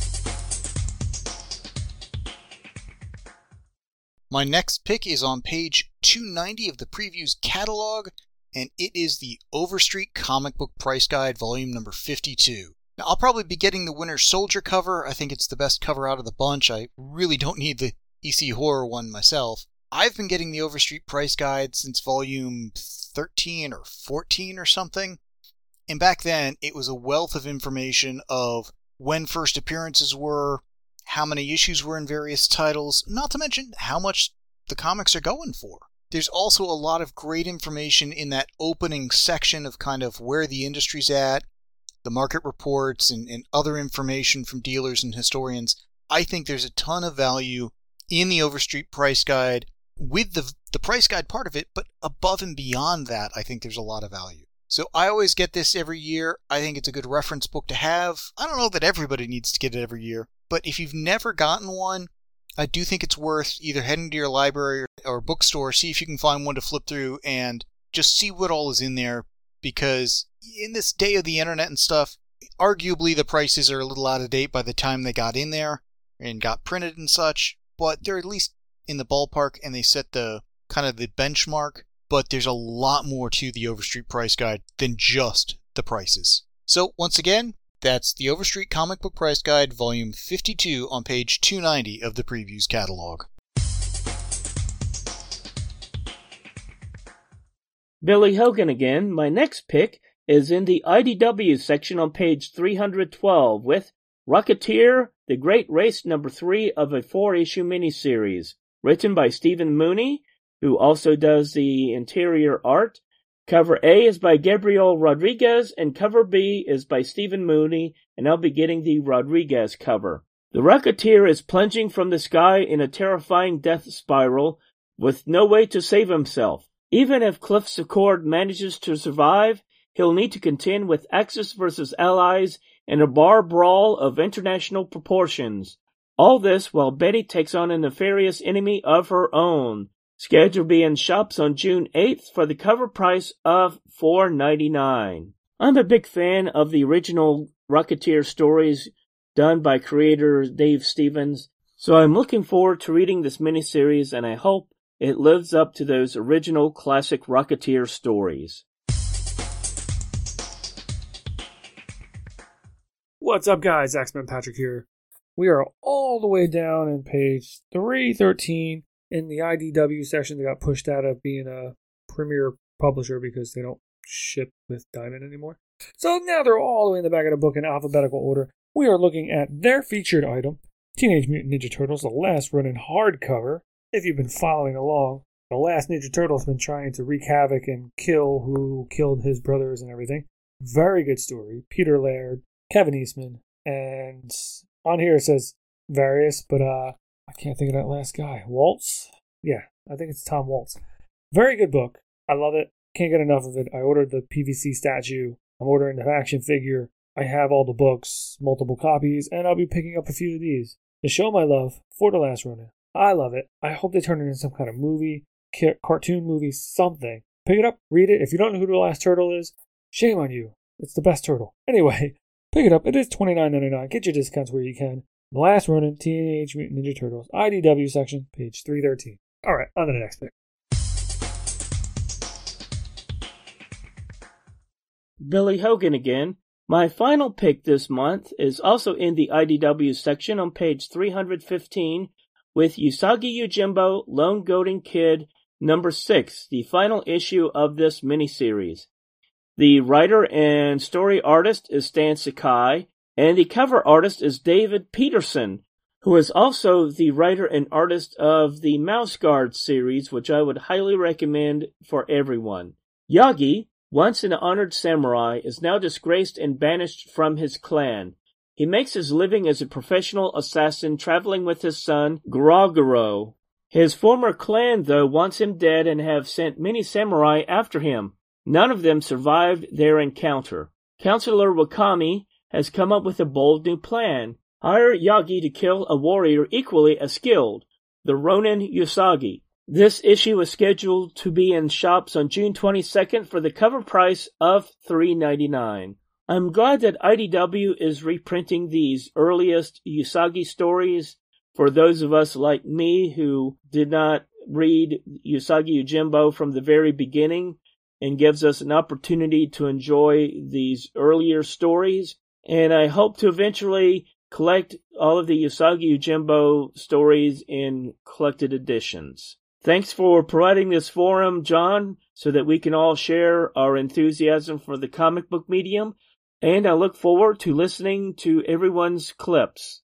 My next pick is on page 290 of the Previews catalog, and it is the Overstreet Comic Book Price Guide, volume number 52. Now, I'll probably be getting the Winter Soldier cover. I think it's the best cover out of the bunch. I really don't need the EC Horror one myself. I've been getting the Overstreet Price Guide since volume 13 or 14 or something. And back then, it was a wealth of information of when first appearances were, how many issues were in various titles, not to mention how much the comics are going for. There's also a lot of great information in that opening section of kind of where the industry's at, the market reports, and other information from dealers and historians. I think there's a ton of value in the Overstreet Price Guide with the price guide part of it, but above and beyond that, I think there's a lot of value. So I always get this every year. I think it's a good reference book to have. I don't know that everybody needs to get it every year, but if you've never gotten one, I do think it's worth either heading to your library or bookstore, see if you can find one to flip through and just see what all is in there, because in this day of the internet and stuff, arguably the prices are a little out of date by the time they got in there and got printed and such, but they're at least in the ballpark and they set the kind of the benchmark. But there's a lot more to the Overstreet Price Guide than just the prices. So once again, that's the Overstreet Comic Book Price Guide, volume 52 on page 290 of the Previews catalog. Billy Hogan again. My next pick is in the IDW section on page 312 with Rocketeer, The Great Race number 3 of a 4-issue miniseries, written by Stephen Mooney, who also does the interior art. Cover A is by Gabriel Rodriguez, and cover B is by Stephen Mooney, and I'll be getting the Rodriguez cover. The Rocketeer is plunging from the sky in a terrifying death spiral with no way to save himself. Even if Cliff Secord manages to survive, he'll need to contend with Axis versus Allies in a bar brawl of international proportions. All this while Betty takes on a nefarious enemy of her own. Scheduled to be in shops on June 8th for the cover price of $4.99. I'm a big fan of the original Rocketeer stories done by creator Dave Stevens, so I'm looking forward to reading this miniseries, and I hope it lives up to those original classic Rocketeer stories. What's up, guys? X-Men Patrick here. We are all the way down in page 313 in the IDW section. They got pushed out of being a premier publisher because they don't ship with Diamond anymore. So now they're all the way in the back of the book in alphabetical order. we are looking at their featured item, Teenage Mutant Ninja Turtles, the last run in hardcover. If you've been following along, the last Ninja Turtle's been trying to wreak havoc and kill who killed his brothers and everything. Very good story. Peter Laird, Kevin Eastman, and on here it says various, but I can't think of that last guy. Waltz? Yeah, I think it's Tom Waltz. Very good book. I love it. Can't get enough of it. I ordered the PVC statue. I'm ordering the action figure. I have all the books, multiple copies, and I'll be picking up a few of these to show my love for the last run-in. I love it. I hope they turn it into some kind of movie, cartoon movie, something. Pick it up, read it. If you don't know who the last turtle is, shame on you. It's the best turtle. Anyway, pick it up. It is $29.99. Get your discounts where you can. The last run-in, Teenage Mutant Ninja Turtles, IDW section, page 313. All right, on to the next pick. Billy Hogan again. My final pick this month is also in the IDW section on page 315 with Usagi Yojimbo, Lone Goating Kid, number 6, the final issue of this miniseries. The writer and story artist is Stan Sakai, and the cover artist is David Peterson, who is also the writer and artist of the Mouse Guard series, which I would highly recommend for everyone. Yagi, once an honored samurai, is now disgraced and banished from his clan. He makes his living as a professional assassin traveling with his son, Gorogoro. His former clan, though, wants him dead and have sent many samurai after him. None of them survived their encounter. Counselor Wakami has come up with a bold new plan. Hire Yagi to kill a warrior equally as skilled, the Ronin Usagi. This issue is scheduled to be in shops on June 22nd for the cover price of $3.99. I'm glad that IDW is reprinting these earliest Usagi stories for those of us like me who did not read Usagi Yojimbo from the very beginning, and gives us an opportunity to enjoy these earlier stories. And I hope to eventually collect all of the Usagi Yojimbo stories in collected editions. Thanks for providing this forum, John, so that we can all share our enthusiasm for the comic book medium, and I look forward to listening to everyone's clips.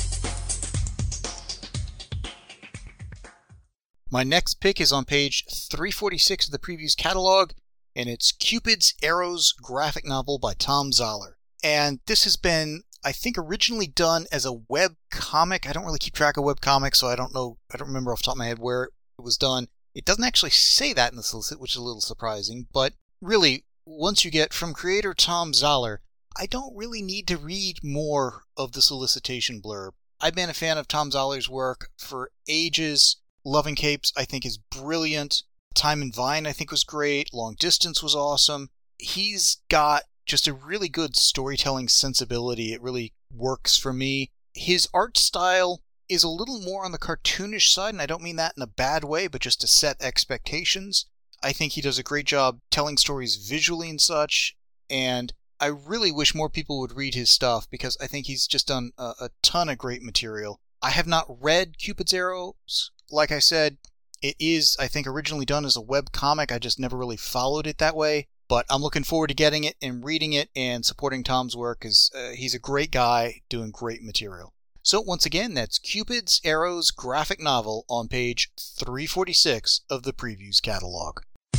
My next pick is on page 346 of the Previews catalog, and it's Cupid's Arrows graphic novel by Tom Zoller. And this has been, I think, originally done as a web comic. I don't really keep track of web comics, so I don't remember off the top of my head where it was done. It doesn't actually say that in the solicit, which is a little surprising, but really, once you get from creator Tom Zoller, I don't really need to read more of the solicitation blurb. I've been a fan of Tom Zoller's work for ages. Loving Capes, I think, is brilliant. Time and Vine, I think, was great. Long Distance was awesome. He's got just a really good storytelling sensibility. It really works for me. His art style is a little more on the cartoonish side, and I don't mean that in a bad way, but just to set expectations. I think he does a great job telling stories visually and such, and I really wish more people would read his stuff because I think he's just done a ton of great material. I have not read Cupid's Arrows. Like I said, it is, I think, originally done as a web comic. I just never really followed it that way. But I'm looking forward to getting it and reading it and supporting Tom's work because he's a great guy doing great material. So once again, that's Cupid's Arrows graphic novel on page 346 of the Previews catalog.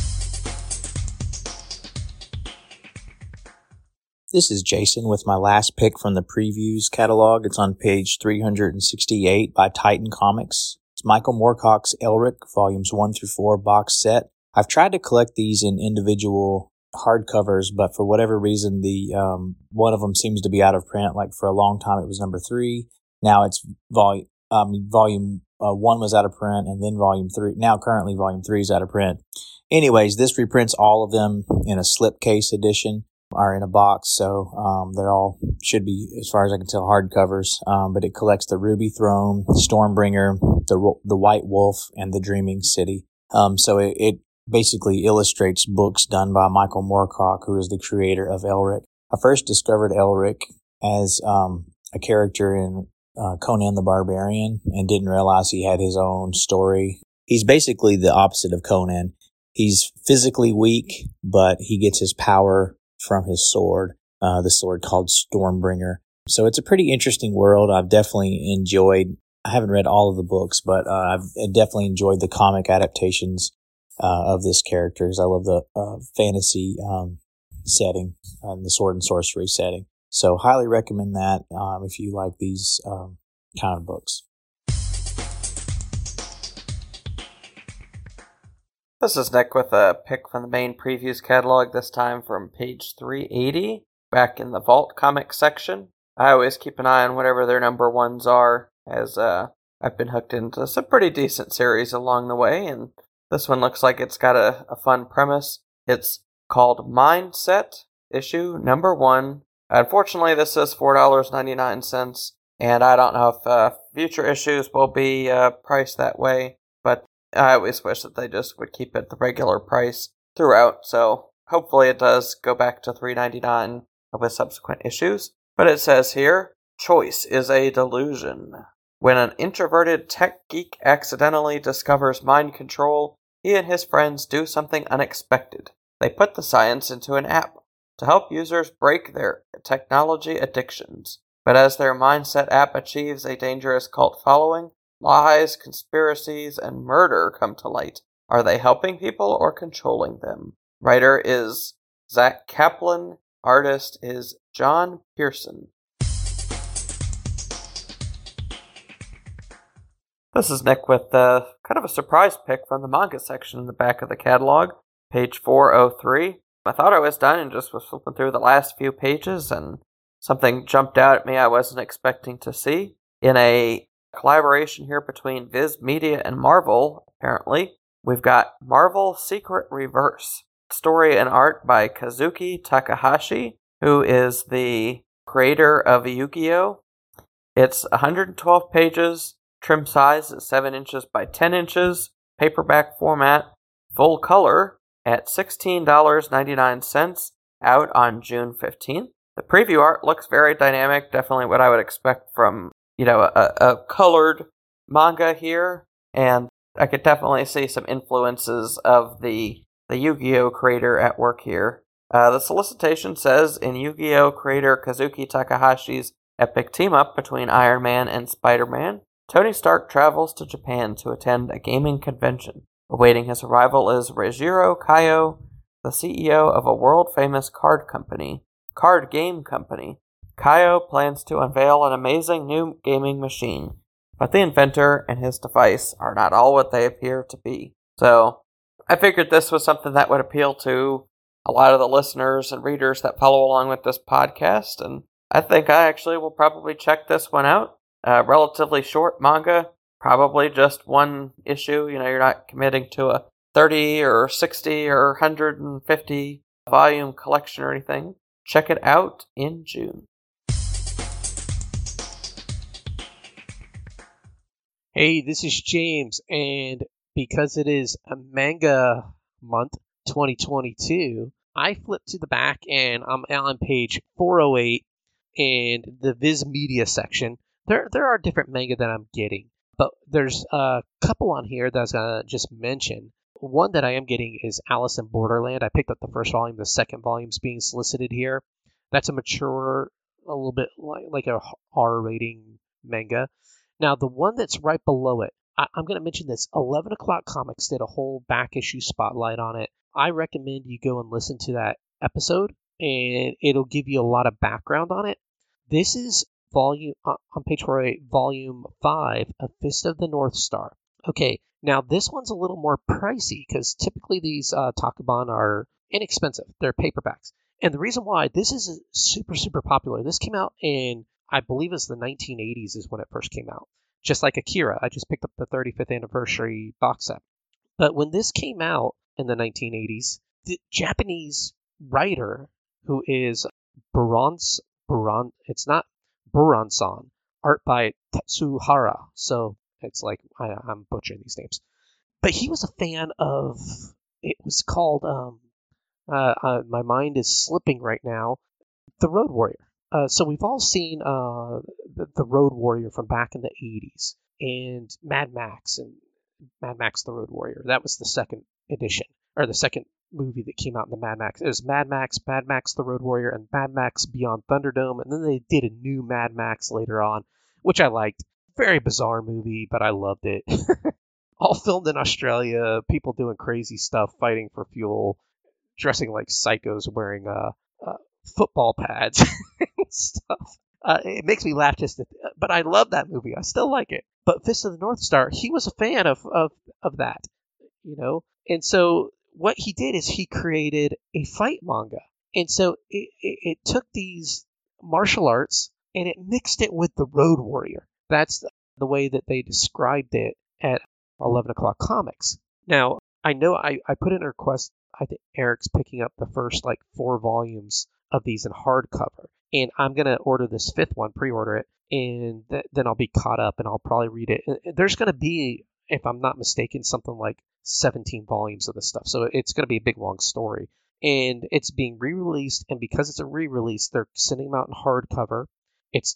This is Jason with my last pick from the Previews catalog. It's on page 368 by Titan Comics. It's Michael Moorcock's Elric, volumes 1 through 4 box set. I've tried to collect these in individual hardcovers, but for whatever reason, the one of them seems to be out of print. Like for a long time, it was number 3. Now it's volume 1 was out of print, and then volume 3. Now currently volume 3 is out of print. Anyways, this reprints all of them in a slipcase edition, are in a box, so they're all, should be, as far as I can tell, hardcovers, but it collects the Ruby Throne, Stormbringer, the White Wolf, and the Dreaming City. So it basically illustrates books done by Michael Moorcock, who is the creator of Elric. I first discovered Elric as a character in Conan the Barbarian and didn't realize he had his own story. He's basically the opposite of Conan. He's physically weak, but he gets his power from his sword, the sword called Stormbringer. So it's a pretty interesting world. I've definitely enjoyed. I haven't read all of the books, but I've definitely enjoyed the comic adaptations of this character, because I love the fantasy setting and the sword and sorcery setting. So highly recommend that if you like these kind of books. This is Nick with a pick from the main previews catalog, this time from page 380, back in the Vault comic section. I always keep an eye on whatever their number ones are, as I've been hooked into some pretty decent series along the way, and this one looks like it's got a fun premise. It's called Mindset, issue number 1. Unfortunately, this is $4.99, and I don't know if future issues will be priced that way, but I always wish that they just would keep it the regular price throughout, so hopefully it does go back to $3.99 with subsequent issues. But it says here, choice is a delusion. When an introverted tech geek accidentally discovers mind control, he and his friends do something unexpected. They put the science into an app to help users break their technology addictions. But as their Mindset app achieves a dangerous cult following, lies, conspiracies, and murder come to light. Are they helping people or controlling them? Writer is Zach Kaplan. Artist is John Pearson. This is Nick with kind of a surprise pick from the manga section in the back of the catalog, page 403. I thought I was done and just was flipping through the last few pages, and something jumped out at me I wasn't expecting to see. In a collaboration here between Viz Media and Marvel, apparently, we've got Marvel Secret Reverse. Story and art by Kazuki Takahashi, who is the creator of Yu-Gi-Oh! It's 112 pages, trim size is 7 inches by 10 inches, paperback format, full color, at $16.99, out on June 15th. The preview art looks very dynamic, definitely what I would expect from, a colored manga here, and I could definitely see some influences of the Yu-Gi-Oh! Creator at work here. The solicitation says, in Yu-Gi-Oh! Creator Kazuki Takahashi's epic team-up between Iron Man and Spider-Man, Tony Stark travels to Japan to attend a gaming convention. Awaiting his arrival is Reijiro Kaio, the CEO of a world-famous card game company. Kaio plans to unveil an amazing new gaming machine, but the inventor and his device are not all what they appear to be. So, I figured this was something that would appeal to a lot of the listeners and readers that follow along with this podcast, and I think I actually will probably check this one out. Relatively short manga, probably just one issue. You're not committing to a 30 or 60 or 150 volume collection or anything. Check it out in June. Hey, this is James, and because it is a manga month 2022, I flipped to the back and I'm on page 408 in the Viz Media section. There are different manga that I'm getting, but there's a couple on here that I was going to just mention. One that I am getting is Alice in Borderland. I picked up the first volume. The second volume's being solicited here. That's a mature, a little bit like a R rating manga. Now, the one that's right below it, I'm going to mention this. 11 O'Clock Comics did a whole back issue spotlight on it. I recommend you go and listen to that episode, and it'll give you a lot of background on it. This is volume on page 408, volume 5, A Fist of the North Star. Okay, now this one's a little more pricey because typically these Takabon are inexpensive. They're paperbacks. And the reason why, this is super, super popular. This came out in, I believe it's the 1980s is when it first came out. Just like Akira, I just picked up the 35th anniversary box set. But when this came out in the 1980s, the Japanese writer, who is it's not Buransan, art by Tetsuhara. So it's like, I'm butchering these names. But he was a fan of, it was called, my mind is slipping right now, The Road Warrior. So we've all seen the Road Warrior from back in the 80s, and Mad Max The Road Warrior. That was the second edition, or the second movie that came out in the Mad Max. It was Mad Max the Road Warrior, and Mad Max Beyond Thunderdome, and then they did a new Mad Max later on, which I liked. Very bizarre movie, but I loved it. All filmed in Australia, people doing crazy stuff, fighting for fuel, dressing like psychos, wearing football pads and stuff. It makes me laugh but I love that movie. I still like it. But Fist of the North Star, he was a fan of that, you know? And so what he did is he created a fight manga. And so it took these martial arts and it mixed it with the Road Warrior. That's the way that they described it at 11 O'Clock Comics. Now, I know I put in a request. I think Eric's picking up the first 4 volumes of these in hardcover. And I'm going to order this 5th one, pre-order it, and then I'll be caught up and I'll probably read it. There's going to be, if I'm not mistaken, something like 17 volumes of this stuff. So it's going to be a big, long story. And it's being re-released, and because it's a re-release, they're sending them out in hardcover. It's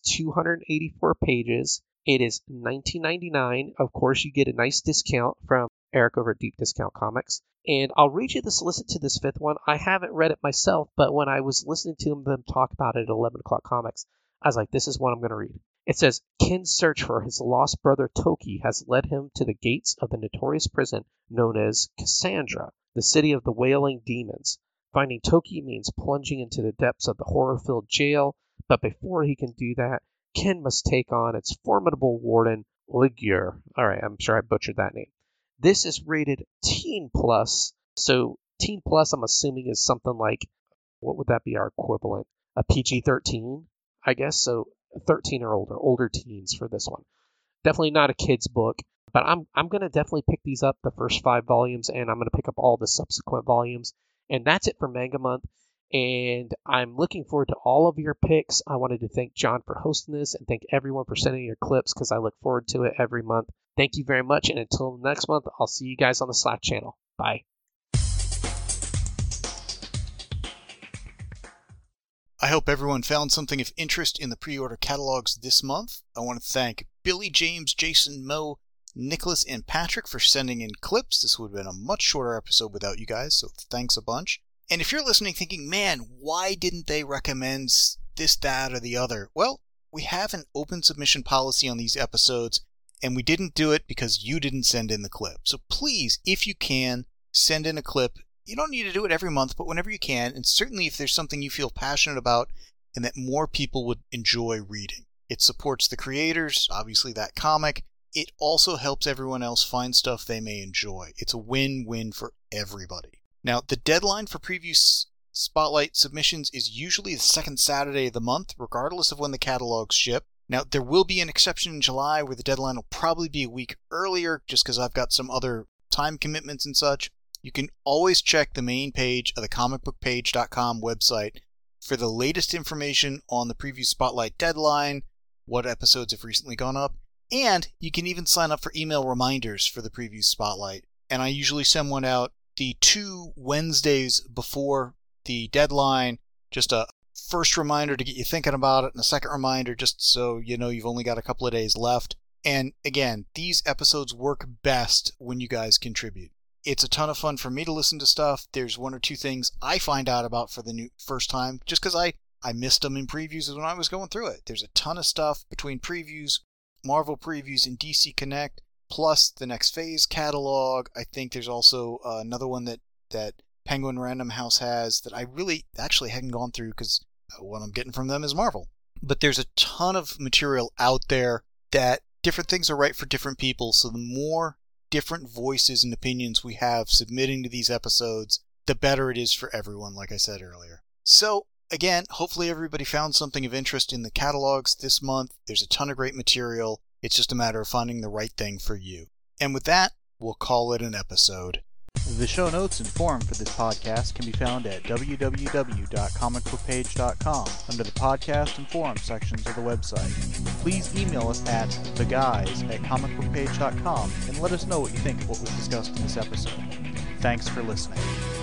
284 pages. It is $19.99. Of course, you get a nice discount from Eric over at Deep Discount Comics. And I'll read you the solicit to this 5th one. I haven't read it myself, but when I was listening to them talk about it at 11 O'Clock Comics, I was like, this is what I'm going to read. It says, Ken's search for his lost brother Toki has led him to the gates of the notorious prison known as Cassandra, the city of the wailing demons. Finding Toki means plunging into the depths of the horror-filled jail, but before he can do that, Ken must take on its formidable warden, Ligur. All right, I'm sure I butchered that name. This is rated Teen Plus. So Teen Plus, I'm assuming, is something like, what would that be our equivalent? A PG-13, I guess. So 13 or older teens for this one. Definitely not a kid's book, but I'm going to definitely pick these up, the first 5 volumes, and I'm going to pick up all the subsequent volumes. And that's it for Manga Month. And I'm looking forward to all of your picks. I wanted to thank John for hosting this and thank everyone for sending your clips because I look forward to it every month. Thank you very much. And until next month, I'll see you guys on the Slack channel. Bye. I hope everyone found something of interest in the pre-order catalogs this month. I want to thank Billy, James, Jason, Mo, Nicholas, and Patrick for sending in clips. This would have been a much shorter episode without you guys, so thanks a bunch. And if you're listening thinking, man, why didn't they recommend this, that, or the other? Well, we have an open submission policy on these episodes, and we didn't do it because you didn't send in the clip. So please, if you can, send in a clip. You don't need to do it every month, but whenever you can, and certainly if there's something you feel passionate about and that more people would enjoy reading. It supports the creators, obviously that comic. It also helps everyone else find stuff they may enjoy. It's a win-win for everybody. Now, the deadline for preview spotlight submissions is usually the second Saturday of the month, regardless of when the catalogs ship. Now, there will be an exception in July where the deadline will probably be a week earlier, just because I've got some other time commitments and such. You can always check the main page of the comicbookpage.com website for the latest information on the preview spotlight deadline, what episodes have recently gone up, and you can even sign up for email reminders for the preview spotlight. And I usually send one out the 2 Wednesdays before the deadline, just a first reminder to get you thinking about it, and a second reminder just so you know you've only got a couple of days left. And again, these episodes work best when you guys contribute. It's a ton of fun for me to listen to stuff. There's 1 or 2 things I find out about for the first time, just because I missed them in previews when I was going through it. There's a ton of stuff between previews, Marvel previews, and DC Connect, plus the Next Phase catalog. I think there's also another one that Penguin Random House has that I really actually hadn't gone through because what I'm getting from them is Marvel. But there's a ton of material out there that different things are right for different people, so the more different voices and opinions we have submitting to these episodes, the better it is for everyone, like I said earlier. So, again, hopefully everybody found something of interest in the catalogs this month. There's a ton of great material. It's just a matter of finding the right thing for you. And with that, we'll call it an episode. The show notes and forum for this podcast can be found at www.comicbookpage.com under the podcast and forum sections of the website. Please email us at theguys@comicbookpage.com and let us know what you think of what was discussed in this episode. Thanks for listening.